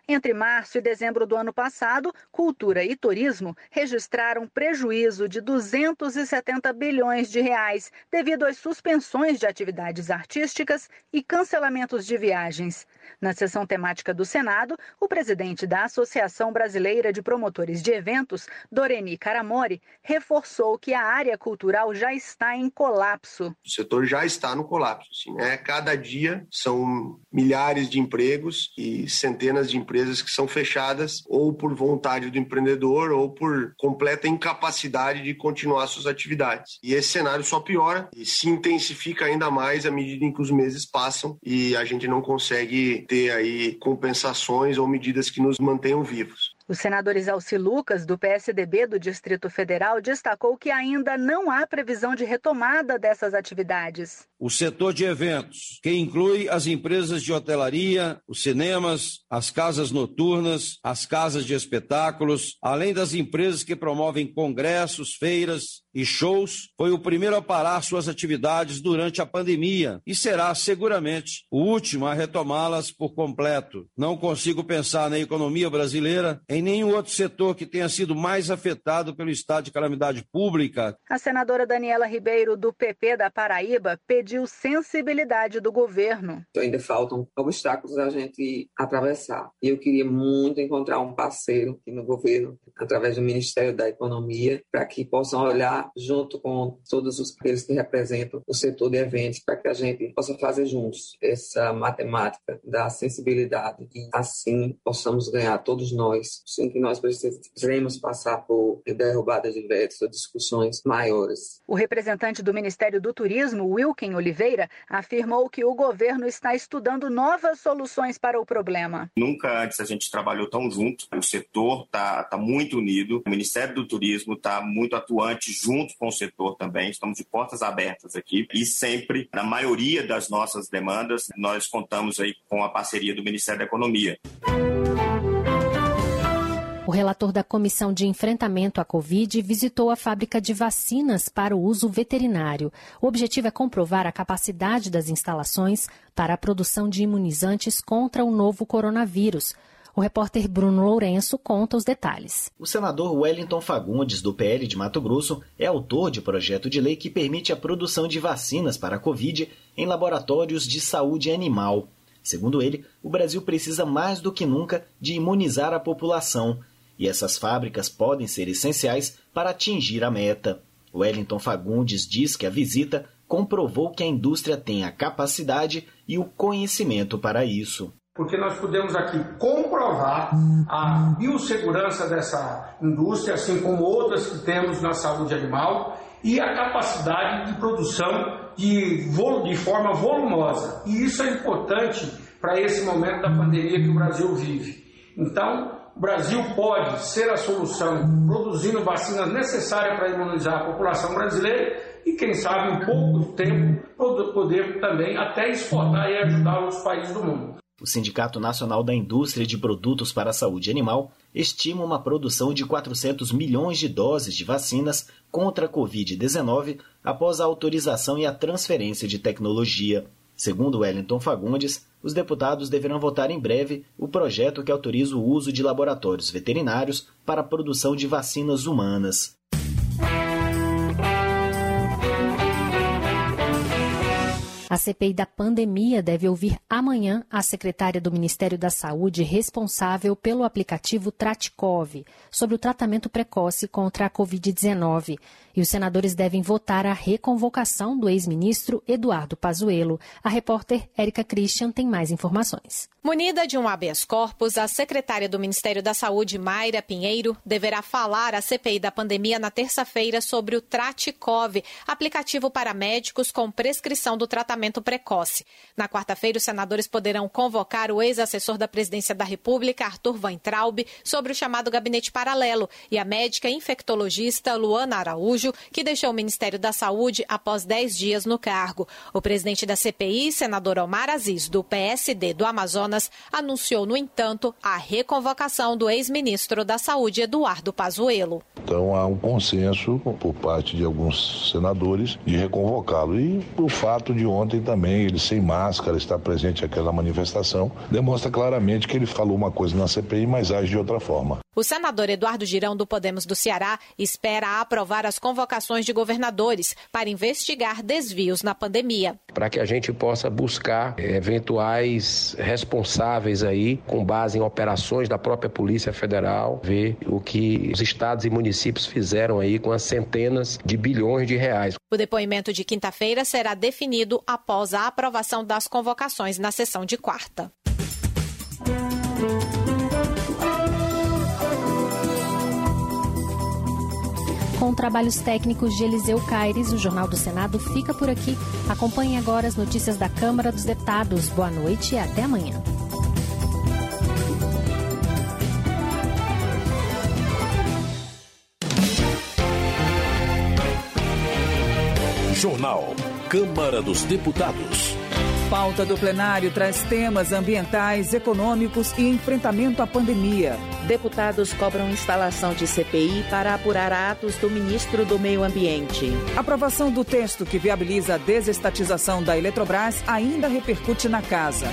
Entre março e dezembro do ano passado, cultura e turismo registraram prejuízo de duzentos e setenta bilhões de reais devido às suspensões de atividades artísticas e cancelamentos de viagens. Na sessão temática do Senado, o presidente da Associação Brasileira de Promotores de Eventos, Doreni Caramori, reforçou que a área cultural já está em colapso. O setor já está no colapso. Assim, né? Cada dia são milhares de empregos e centenas de empresas que são fechadas ou por vontade do empreendedor ou por completa incapacidade de continuar suas atividades. E esse cenário só piora e se intensifica ainda mais à medida em que os meses passam e a gente não consegue ter aí compensações ou medidas que nos mantenham vivos. O senador Isalci Lucas, do P S D B do Distrito Federal, destacou que ainda não há previsão de retomada dessas atividades. O setor de eventos, que inclui as empresas de hotelaria, os cinemas, as casas noturnas, as casas de espetáculos, além das empresas que promovem congressos, feiras e shows, foi o primeiro a parar suas atividades durante a pandemia e será seguramente o último a retomá-las por completo. Não consigo pensar na economia brasileira em nenhum outro setor que tenha sido mais afetado pelo estado de calamidade pública. A senadora Daniela Ribeiro, do P P da Paraíba, pediu sensibilidade do governo. Ainda faltam obstáculos a gente atravessar. E eu queria muito encontrar um parceiro aqui no governo, através do Ministério da Economia, para que possam olhar junto com todos os aqueles que representam o setor de eventos, para que a gente possa fazer juntos essa matemática da sensibilidade e assim possamos ganhar todos nós, sem que nós precisemos passar por derrubadas de vetos ou discussões maiores. O representante do Ministério do Turismo, Wilken Oliveira, afirmou que o governo está estudando novas soluções para o problema. Nunca antes a gente trabalhou tão junto, o setor está tá muito unido, o Ministério do Turismo está muito atuante junto com o setor também, estamos de portas abertas aqui e sempre, na maioria das nossas demandas, nós contamos aí com a parceria do Ministério da Economia. O relator da Comissão de Enfrentamento à Covid visitou a fábrica de vacinas para o uso veterinário. O objetivo é comprovar a capacidade das instalações para a produção de imunizantes contra o novo coronavírus. O repórter Bruno Lourenço conta os detalhes. O senador Wellington Fagundes, do P L de Mato Grosso, é autor de projeto de lei que permite a produção de vacinas para a Covid em laboratórios de saúde animal. Segundo ele, o Brasil precisa mais do que nunca de imunizar a população. E essas fábricas podem ser essenciais para atingir a meta. Wellington Fagundes diz que a visita comprovou que a indústria tem a capacidade e o conhecimento para isso. Porque nós podemos aqui comprovar a biossegurança dessa indústria, assim como outras que temos na saúde animal, e a capacidade de produção de, de forma volumosa. E isso é importante para esse momento da pandemia que o Brasil vive. Então, o Brasil pode ser a solução, produzindo vacinas necessárias para imunizar a população brasileira e, quem sabe, em pouco tempo, poder também até exportar e ajudar os países do mundo. O Sindicato Nacional da Indústria de Produtos para a Saúde Animal estima uma produção de quatrocentos milhões de doses de vacinas contra a covid dezenove após a autorização e a transferência de tecnologia. Segundo Wellington Fagundes, os deputados deverão votar em breve o projeto que autoriza o uso de laboratórios veterinários para a produção de vacinas humanas. A C P I da pandemia deve ouvir amanhã a secretária do Ministério da Saúde responsável pelo aplicativo Tratikov sobre o tratamento precoce contra a covid dezenove. E os senadores devem votar a reconvocação do ex-ministro Eduardo Pazuello. A repórter Érica Christian tem mais informações. Munida de um habeas corpus, a secretária do Ministério da Saúde, Mayra Pinheiro, deverá falar à C P I da pandemia na terça-feira sobre o Tratikov, aplicativo para médicos com prescrição do tratamento precoce. Na quarta-feira, os senadores poderão convocar o ex-assessor da Presidência da República, Arthur Weintraub, sobre o chamado gabinete paralelo, e a médica infectologista Luana Araújo, que deixou o Ministério da Saúde após dez dias no cargo. O presidente da C P I, senador Omar Aziz, do P S D do Amazonas, anunciou, no entanto, a reconvocação do ex-ministro da Saúde, Eduardo Pazuello. Então há um consenso por parte de alguns senadores de reconvocá-lo. E o fato de ontem ontem também, ele sem máscara, está presente naquela manifestação, demonstra claramente que ele falou uma coisa na C P I, mas age de outra forma. O senador Eduardo Girão, do Podemos do Ceará, espera aprovar as convocações de governadores para investigar desvios na pandemia. Para que a gente possa buscar eventuais responsáveis aí, com base em operações da própria Polícia Federal, ver o que os estados e municípios fizeram aí com as centenas de bilhões de reais. O depoimento de quinta-feira será definido após a aprovação das convocações na sessão de quarta. Com trabalhos técnicos de Eliseu Caires, o Jornal do Senado fica por aqui. Acompanhe agora as notícias da Câmara dos Deputados. Boa noite e até amanhã. Jornal Câmara dos Deputados. Pauta do plenário traz temas ambientais, econômicos e enfrentamento à pandemia. Deputados cobram instalação de C P I para apurar atos do ministro do Meio Ambiente. Aprovação do texto que viabiliza a desestatização da Eletrobras ainda repercute na casa.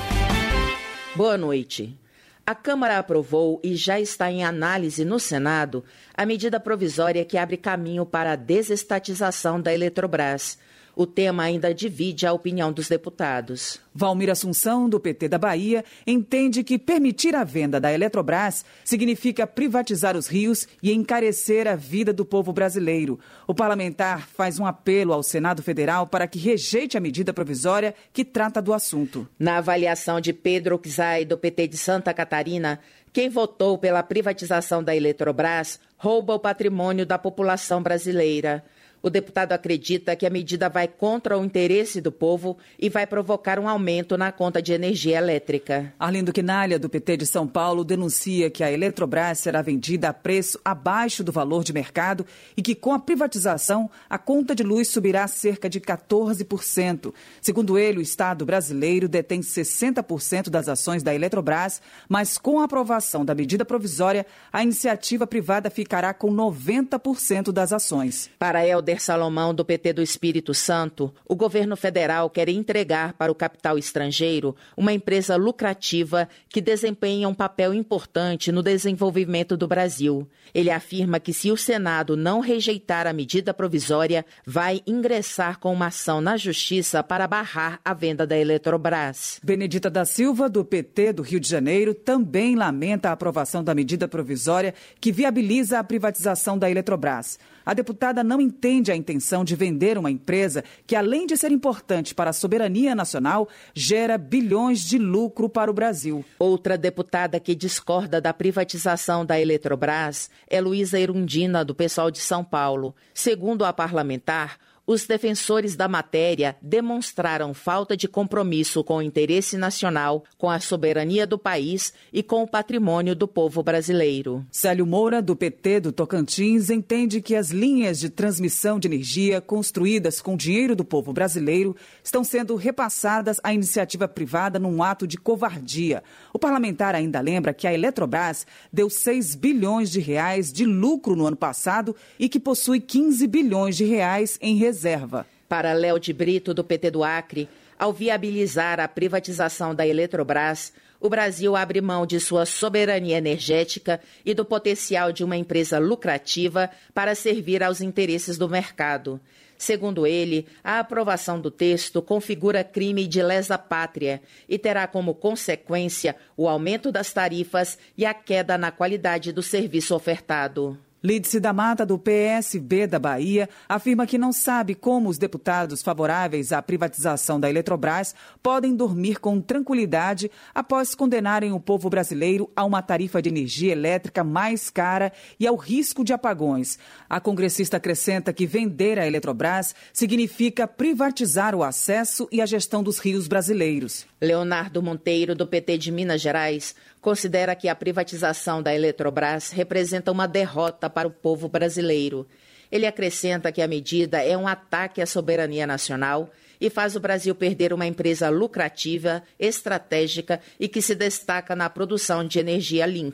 Boa noite. A Câmara aprovou e já está em análise no Senado a medida provisória que abre caminho para a desestatização da Eletrobras. O tema ainda divide a opinião dos deputados. Valmir Assunção, do P T da Bahia, entende que permitir a venda da Eletrobras significa privatizar os rios e encarecer a vida do povo brasileiro. O parlamentar faz um apelo ao Senado Federal para que rejeite a medida provisória que trata do assunto. Na avaliação de Pedro Oczai, do P T de Santa Catarina, quem votou pela privatização da Eletrobras rouba o patrimônio da população brasileira. O deputado acredita que a medida vai contra o interesse do povo e vai provocar um aumento na conta de energia elétrica. Arlindo Quinalha, do P T de São Paulo, denuncia que a Eletrobras será vendida a preço abaixo do valor de mercado e que, com a privatização, a conta de luz subirá cerca de quatorze por cento. Segundo ele, o Estado brasileiro detém sessenta por cento das ações da Eletrobras, mas com a aprovação da medida provisória, a iniciativa privada ficará com noventa por cento das ações. Para Helder Salomão, do P T do Espírito Santo, o governo federal quer entregar para o capital estrangeiro uma empresa lucrativa que desempenha um papel importante no desenvolvimento do Brasil. Ele afirma que se o Senado não rejeitar a medida provisória, vai ingressar com uma ação na Justiça para barrar a venda da Eletrobras. Benedita da Silva, do P T do Rio de Janeiro, também lamenta a aprovação da medida provisória que viabiliza a privatização da Eletrobras. A deputada não entende a intenção de vender uma empresa que, além de ser importante para a soberania nacional, gera bilhões de lucro para o Brasil. Outra deputada que discorda da privatização da Eletrobras é Luísa Erundina, do PSOL de São Paulo. Segundo a parlamentar, os defensores da matéria demonstraram falta de compromisso com o interesse nacional, com a soberania do país e com o patrimônio do povo brasileiro. Célio Moura, do P T do Tocantins, entende que as linhas de transmissão de energia construídas com dinheiro do povo brasileiro estão sendo repassadas à iniciativa privada num ato de covardia. O parlamentar ainda lembra que a Eletrobras deu seis bilhões de reais de lucro no ano passado e que possui quinze bilhões de reais em reserva. Reserva. Para Léo de Brito, do P T do Acre, ao viabilizar a privatização da Eletrobras, o Brasil abre mão de sua soberania energética e do potencial de uma empresa lucrativa para servir aos interesses do mercado. Segundo ele, a aprovação do texto configura crime de lesa pátria e terá como consequência o aumento das tarifas e a queda na qualidade do serviço ofertado. Lídice da Mata, do P S B da Bahia, afirma que não sabe como os deputados favoráveis à privatização da Eletrobras podem dormir com tranquilidade após condenarem o povo brasileiro a uma tarifa de energia elétrica mais cara e ao risco de apagões. A congressista acrescenta que vender a Eletrobras significa privatizar o acesso e a gestão dos rios brasileiros. Leonardo Monteiro, do P T de Minas Gerais, considera que a privatização da Eletrobras representa uma derrota para o povo brasileiro. Ele acrescenta que a medida é um ataque à soberania nacional e faz o Brasil perder uma empresa lucrativa, estratégica e que se destaca na produção de energia limpa.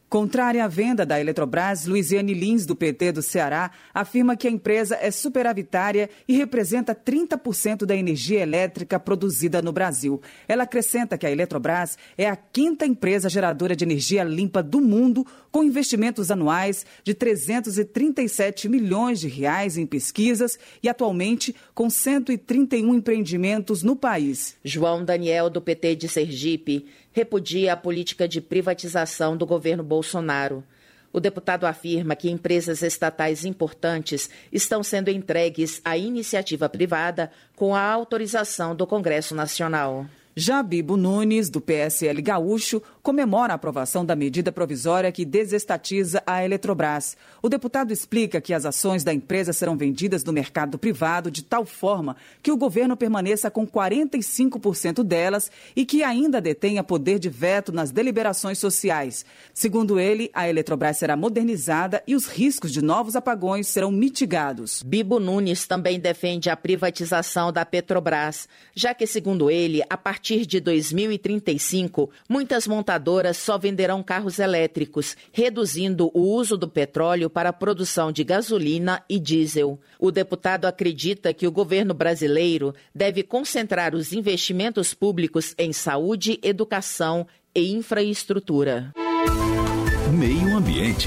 Contrária à venda da Eletrobras, Luiziane Lins, do P T do Ceará, afirma que a empresa é superavitária e representa trinta por cento da energia elétrica produzida no Brasil. Ela acrescenta que a Eletrobras é a quinta empresa geradora de energia limpa do mundo, com investimentos anuais de trezentos e trinta e sete milhões de reais em pesquisas e atualmente com cento e trinta e um empreendimentos no país. João Daniel, do P T de Sergipe, repudia a política de privatização do governo Bolsonaro. O deputado afirma que empresas estatais importantes estão sendo entregues à iniciativa privada com a autorização do Congresso Nacional. Já Bibo Nunes, do P S L gaúcho, comemora a aprovação da medida provisória que desestatiza a Eletrobras. O deputado explica que as ações da empresa serão vendidas no mercado privado de tal forma que o governo permaneça com quarenta e cinco por cento delas e que ainda detenha poder de veto nas deliberações sociais. Segundo ele, a Eletrobras será modernizada e os riscos de novos apagões serão mitigados. Bibo Nunes também defende a privatização da Petrobras, já que, segundo ele, a partir A partir de dois mil e trinta e cinco, muitas montadoras só venderão carros elétricos, reduzindo o uso do petróleo para a produção de gasolina e diesel. O deputado acredita que o governo brasileiro deve concentrar os investimentos públicos em saúde, educação e infraestrutura. Meio Ambiente.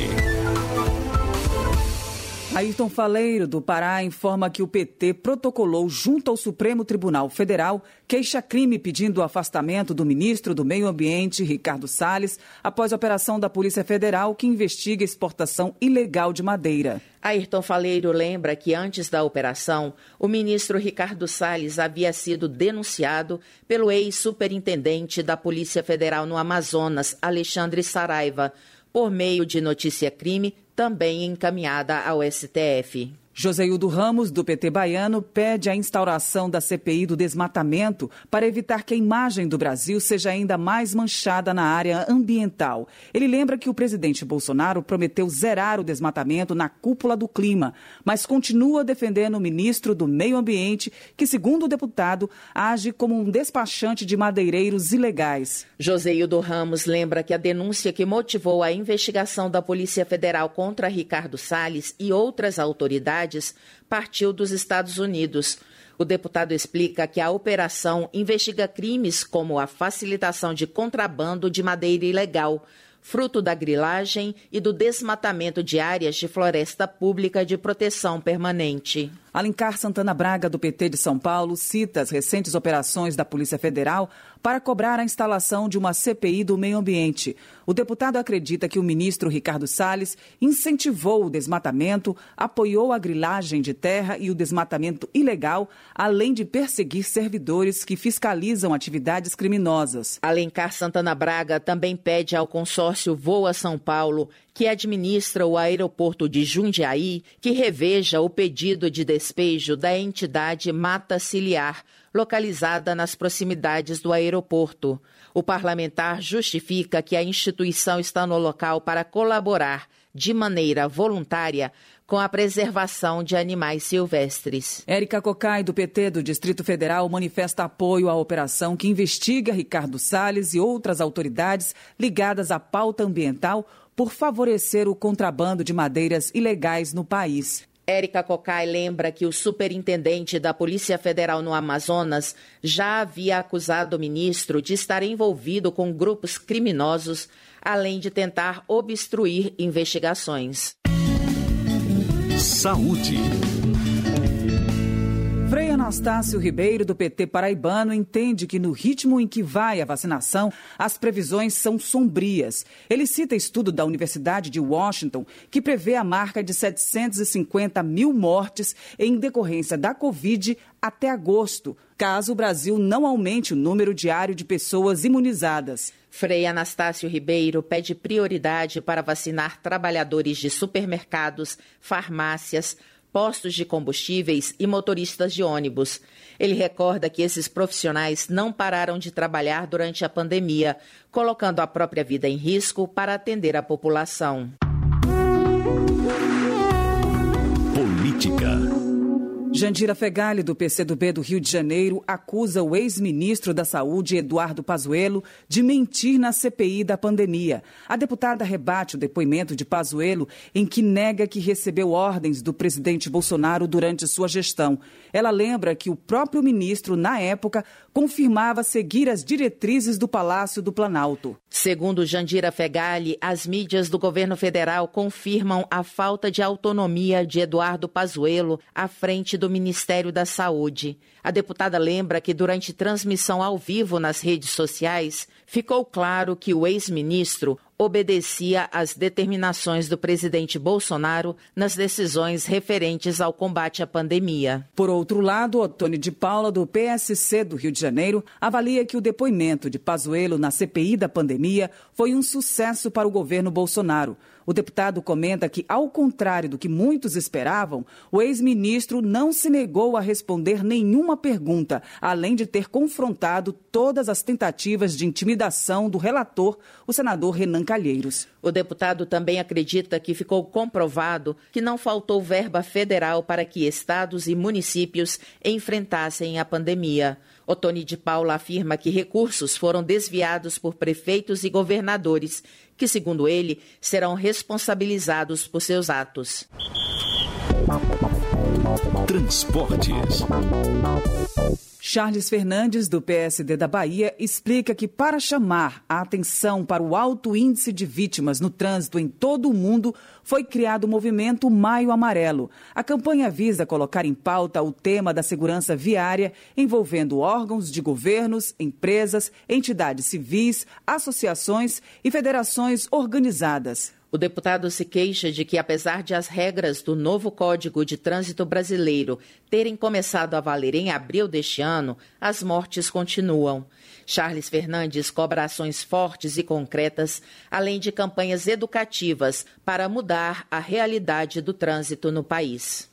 Ayrton Faleiro, do Pará, informa que o P T protocolou junto ao Supremo Tribunal Federal queixa-crime pedindo o afastamento do ministro do Meio Ambiente, Ricardo Salles, após a operação da Polícia Federal que investiga a exportação ilegal de madeira. Ayrton Faleiro lembra que antes da operação, o ministro Ricardo Salles havia sido denunciado pelo ex-superintendente da Polícia Federal no Amazonas, Alexandre Saraiva, por meio de notícia-crime também encaminhada ao S T F. Joseildo Ramos, do P T baiano, pede a instauração da C P I do desmatamento para evitar que a imagem do Brasil seja ainda mais manchada na área ambiental. Ele lembra que o presidente Bolsonaro prometeu zerar o desmatamento na cúpula do clima, mas continua defendendo o ministro do Meio Ambiente, que, segundo o deputado, age como um despachante de madeireiros ilegais. Joseildo Ramos lembra que a denúncia que motivou a investigação da Polícia Federal contra Ricardo Salles e outras autoridades partiu dos Estados Unidos. O deputado explica que a operação investiga crimes como a facilitação de contrabando de madeira ilegal, fruto da grilagem e do desmatamento de áreas de floresta pública de proteção permanente. Alencar Santana Braga, do P T de São Paulo, cita as recentes operações da Polícia Federal para cobrar a instalação de uma C P I do meio ambiente. O deputado acredita que o ministro Ricardo Salles incentivou o desmatamento, apoiou a grilagem de terra e o desmatamento ilegal, além de perseguir servidores que fiscalizam atividades criminosas. Alencar Santana Braga também pede ao consórcio Voa São Paulo, que administra o aeroporto de Jundiaí, que reveja o pedido de despejo da entidade Mata Ciliar, localizada nas proximidades do aeroporto. O parlamentar justifica que a instituição está no local para colaborar, de maneira voluntária, com a preservação de animais silvestres. Érica Cocai, do P T do Distrito Federal, manifesta apoio à operação que investiga Ricardo Salles e outras autoridades ligadas à pauta ambiental por favorecer o contrabando de madeiras ilegais no país. Érica Cocai lembra que o superintendente da Polícia Federal no Amazonas já havia acusado o ministro de estar envolvido com grupos criminosos, além de tentar obstruir investigações. Saúde. Frei Anastácio Ribeiro, do P T paraibano, entende que no ritmo em que vai a vacinação, as previsões são sombrias. Ele cita estudo da Universidade de Washington, que prevê a marca de setecentos e cinquenta mil mortes em decorrência da Covid até agosto, caso o Brasil não aumente o número diário de pessoas imunizadas. Frei Anastácio Ribeiro pede prioridade para vacinar trabalhadores de supermercados, farmácias, postos de combustíveis e motoristas de ônibus. Ele recorda que esses profissionais não pararam de trabalhar durante a pandemia, colocando a própria vida em risco para atender a população. Política. Jandira Fegali, do P C do B do Rio de Janeiro, acusa o ex-ministro da Saúde, Eduardo Pazuello, de mentir na C P I da pandemia. A deputada rebate o depoimento de Pazuello, em que nega que recebeu ordens do presidente Bolsonaro durante sua gestão. Ela lembra que o próprio ministro, na época, confirmava seguir as diretrizes do Palácio do Planalto. Segundo Jandira Fegali, as mídias do governo federal confirmam a falta de autonomia de Eduardo Pazuello à frente do Ministério da Saúde. A deputada lembra que durante transmissão ao vivo nas redes sociais, ficou claro que o ex-ministro obedecia às determinações do presidente Bolsonaro nas decisões referentes ao combate à pandemia. Por outro lado, Otônio de Paula, do P S C do Rio de Janeiro, avalia que o depoimento de Pazuello na C P I da pandemia foi um sucesso para o governo Bolsonaro. O deputado comenta que, ao contrário do que muitos esperavam, o ex-ministro não se negou a responder nenhuma pergunta, além de ter confrontado todas as tentativas de intimidação do relator, o senador Renan Calheiros. O deputado também acredita que ficou comprovado que não faltou verba federal para que estados e municípios enfrentassem a pandemia. Otônio de Paula afirma que recursos foram desviados por prefeitos e governadores, que, segundo ele, serão responsabilizados por seus atos. Transportes. Charles Fernandes, do P S D da Bahia, explica que para chamar a atenção para o alto índice de vítimas no trânsito em todo o mundo, foi criado o movimento Maio Amarelo. A campanha visa colocar em pauta o tema da segurança viária, envolvendo órgãos de governos, empresas, entidades civis, associações e federações organizadas. O deputado se queixa de que, apesar de as regras do novo Código de Trânsito Brasileiro terem começado a valer em abril deste ano, as mortes continuam. Charles Fernandes cobra ações fortes e concretas, além de campanhas educativas para mudar a realidade do trânsito no país.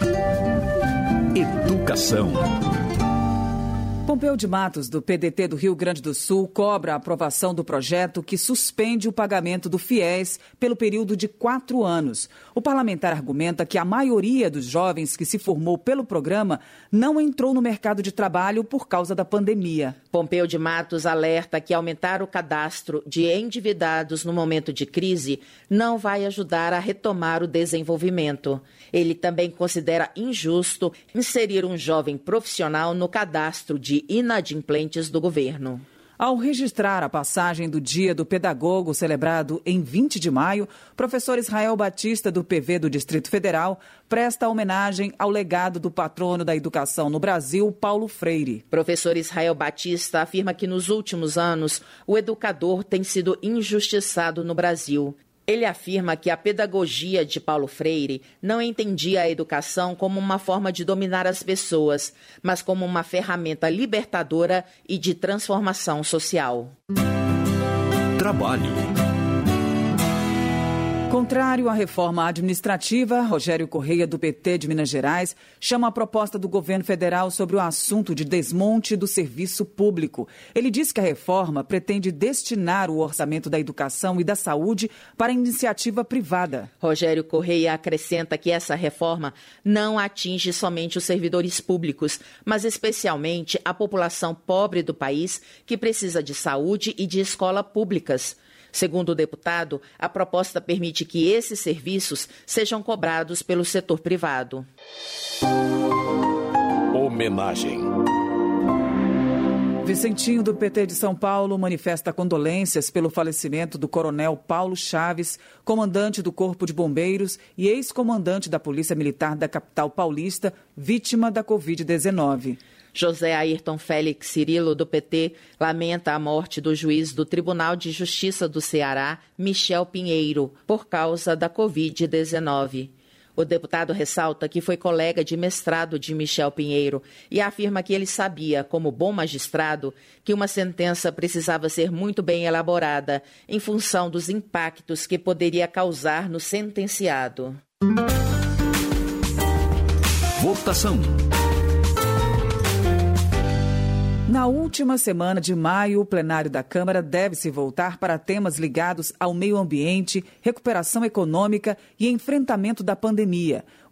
Educação. Pompeu de Matos, do P D T do Rio Grande do Sul, cobra a aprovação do projeto que suspende o pagamento do FIES pelo período de quatro anos. O parlamentar argumenta que a maioria dos jovens que se formou pelo programa não entrou no mercado de trabalho por causa da pandemia. Pompeu de Matos alerta que aumentar o cadastro de endividados no momento de crise não vai ajudar a retomar o desenvolvimento. Ele também considera injusto inserir um jovem profissional no cadastro de inadimplentes do governo. Ao registrar a passagem do Dia do Pedagogo, celebrado em vinte de maio, professor Israel Batista, do P V do Distrito Federal, presta homenagem ao legado do patrono da educação no Brasil, Paulo Freire. Professor Israel Batista afirma que nos últimos anos o educador tem sido injustiçado no Brasil. Ele afirma que a pedagogia de Paulo Freire não entendia a educação como uma forma de dominar as pessoas, mas como uma ferramenta libertadora e de transformação social. Trabalho. Contrário à reforma administrativa, Rogério Correia, do P T de Minas Gerais, chama a proposta do governo federal sobre o assunto de desmonte do serviço público. Ele diz que a reforma pretende destinar o orçamento da educação e da saúde para a iniciativa privada. Rogério Correia acrescenta que essa reforma não atinge somente os servidores públicos, mas especialmente a população pobre do país que precisa de saúde e de escola públicas. Segundo o deputado, a proposta permite que esses serviços sejam cobrados pelo setor privado. Homenagem. Vicentinho, do P T de São Paulo, manifesta condolências pelo falecimento do coronel Paulo Chaves, comandante do Corpo de Bombeiros e ex-comandante da Polícia Militar da capital paulista, vítima da covid dezenove. José Ayrton Félix Cirilo, do P T, lamenta a morte do juiz do Tribunal de Justiça do Ceará, Michel Pinheiro, por causa da covid dezenove. O deputado ressalta que foi colega de mestrado de Michel Pinheiro e afirma que ele sabia, como bom magistrado, que uma sentença precisava ser muito bem elaborada em função dos impactos que poderia causar no sentenciado. Votação. Na última semana de maio, o plenário da Câmara deve se voltar para temas ligados ao meio ambiente, recuperação econômica e enfrentamento da pandemia.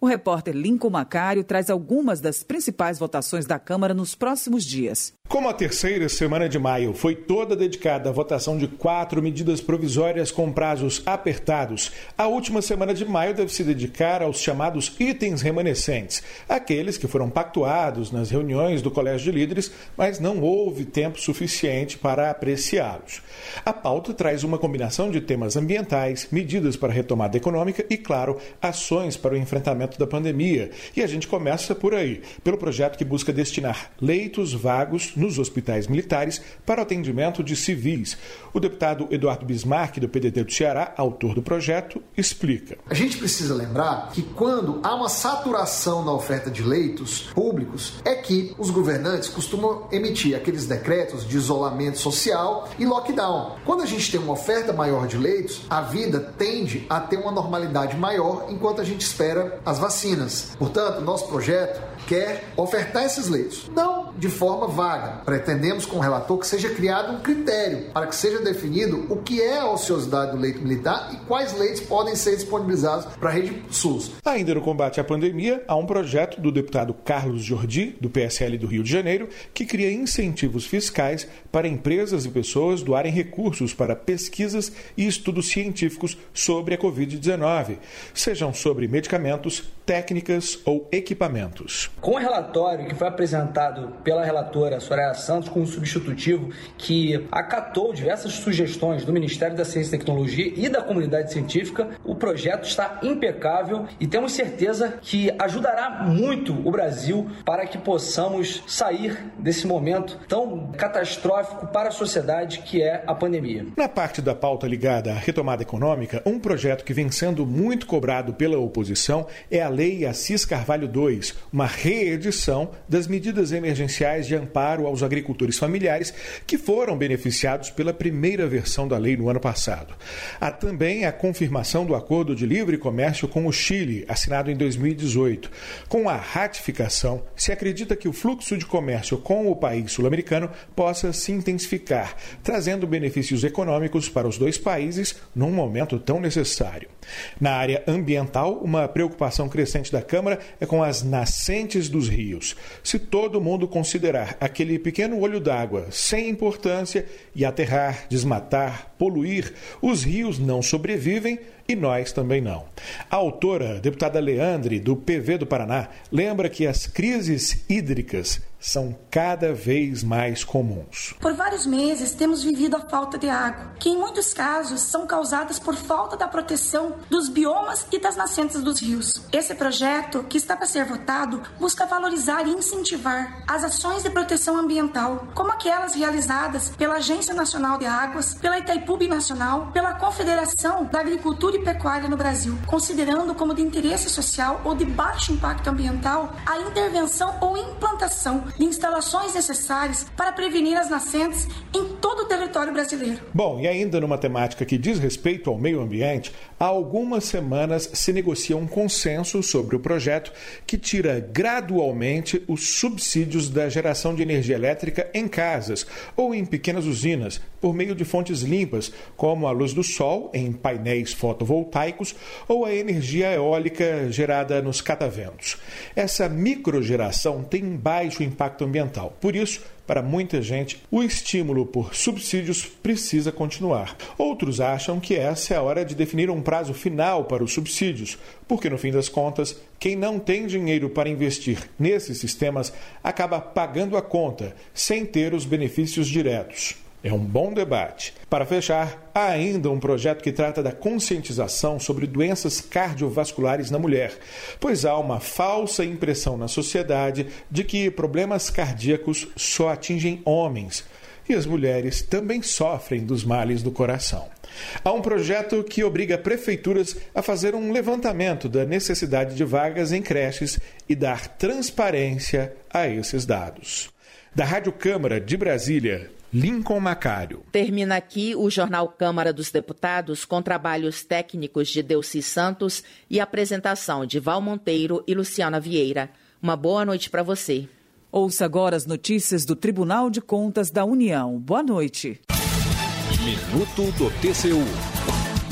O repórter Lincoln Macário traz algumas das principais votações da Câmara nos próximos dias. Como a terceira semana de maio foi toda dedicada à votação de quatro medidas provisórias com prazos apertados, a última semana de maio deve se dedicar aos chamados itens remanescentes, aqueles que foram pactuados nas reuniões do Colégio de Líderes, mas não houve tempo suficiente para apreciá-los. A pauta traz uma combinação de temas ambientais, medidas para a retomada econômica e, claro, ações para o enfrentamento da pandemia. E a gente começa por aí, pelo projeto que busca destinar leitos vagos nos hospitais militares para o atendimento de civis. O deputado Eduardo Bismarck, do P D T do Ceará, autor do projeto, explica. A gente precisa lembrar que quando há uma saturação na oferta de leitos públicos, é que os governantes costumam emitir aqueles decretos de isolamento social e lockdown. Quando a gente tem uma oferta maior de leitos, a vida tende a ter uma normalidade maior enquanto a gente espera as vacinas. Portanto, nosso projeto quer ofertar esses leitos, não de forma vaga. Pretendemos com o relator que seja criado um critério para que seja definido o que é a ociosidade do leito militar e quais leitos podem ser disponibilizados para a rede SUS. Ainda no combate à pandemia, há um projeto do deputado Carlos Jordi, do P S L do Rio de Janeiro, que cria incentivos fiscais para empresas e pessoas doarem recursos para pesquisas e estudos científicos sobre a covid dezenove, sejam sobre medicamentos, técnicas ou equipamentos. Com o relatório que foi apresentado pela relatora Soraya Santos, com um substitutivo que acatou diversas sugestões do Ministério da Ciência e Tecnologia e da comunidade científica, o projeto está impecável e temos certeza que ajudará muito o Brasil para que possamos sair desse momento tão catastrófico para a sociedade que é a pandemia. Na parte da pauta ligada à retomada econômica, um projeto que vem sendo muito cobrado pela oposição é a Lei Assis Carvalho dois, uma reedição das medidas emergenciais de amparo aos agricultores familiares que foram beneficiados pela primeira versão da lei no ano passado. Há também a confirmação do Acordo de Livre Comércio com o Chile, assinado em dois mil e dezoito. Com a ratificação, se acredita que o fluxo de comércio com o país sul-americano possa se intensificar, trazendo benefícios econômicos para os dois países num momento tão necessário. Na área ambiental, uma preocupação crescente da Câmara é com as nascentes dos rios. Se todo mundo considerar aquele pequeno olho d'água sem importância e aterrar, desmatar, poluir, os rios não sobrevivem e nós também não. A autora, deputada Leandre, do P V do Paraná, lembra que as crises hídricas são cada vez mais comuns. Por vários meses temos vivido a falta de água, que em muitos casos são causadas por falta da proteção dos biomas e das nascentes dos rios. Esse projeto, que está para ser votado, busca valorizar e incentivar as ações de proteção ambiental, como aquelas realizadas pela Agência Nacional de Águas, pela Itaipu Nacional, pela Confederação da Agricultura e Pecuária no Brasil, considerando como de interesse social ou de baixo impacto ambiental a intervenção ou implantação de instalações necessárias para prevenir as nascentes em todo o território brasileiro. Bom, e ainda numa temática que diz respeito ao meio ambiente, há algumas semanas se negocia um consenso sobre o projeto que tira gradualmente os subsídios da geração de energia elétrica em casas ou em pequenas usinas, por meio de fontes limpas, como a luz do sol em painéis fotovoltaicos ou a energia eólica gerada nos cataventos. Essa microgeração tem baixo impacto ambiental. Por isso, para muita gente, o estímulo por subsídios precisa continuar. Outros acham que essa é a hora de definir um prazo final para os subsídios, porque, no fim das contas, quem não tem dinheiro para investir nesses sistemas acaba pagando a conta, sem ter os benefícios diretos. É um bom debate. Para fechar, há ainda um projeto que trata da conscientização sobre doenças cardiovasculares na mulher, pois há uma falsa impressão na sociedade de que problemas cardíacos só atingem homens e as mulheres também sofrem dos males do coração. Há um projeto que obriga prefeituras a fazer um levantamento da necessidade de vagas em creches e dar transparência a esses dados. Da Rádio Câmara de Brasília, Lincoln Macário. Termina aqui o Jornal Câmara dos Deputados com trabalhos técnicos de Delci Santos e apresentação de Val Monteiro e Luciana Vieira. Uma boa noite para você. Ouça agora as notícias do Tribunal de Contas da União. Boa noite. Minuto do T C U.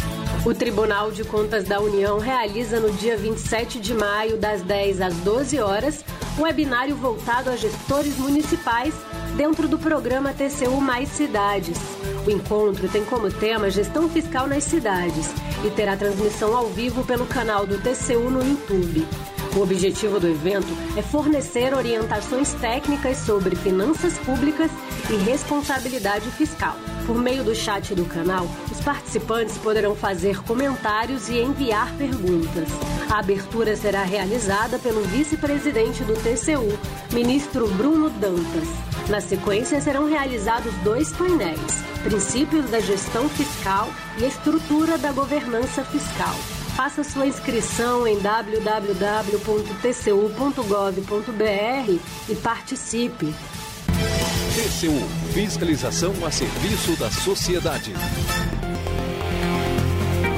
O Tribunal de Contas da União realiza no dia vinte e sete de maio, das dez às doze horas, um webinário voltado a gestores municipais dentro do programa T C U Mais Cidades. O encontro tem como tema gestão fiscal nas cidades e terá transmissão ao vivo pelo canal do T C U no YouTube. O objetivo do evento é fornecer orientações técnicas sobre finanças públicas e responsabilidade fiscal. Por meio do chat do canal, os participantes poderão fazer comentários e enviar perguntas. A abertura será realizada pelo vice-presidente do T C U, ministro Bruno Dantas. Na sequência, serão realizados dois painéis: princípios da gestão fiscal e estrutura da governança fiscal. Faça sua inscrição em w w w ponto t c u ponto gov ponto b r e participe. T C U, fiscalização a serviço da sociedade.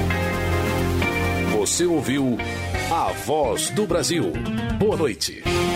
Você ouviu A Voz do Brasil. Boa noite.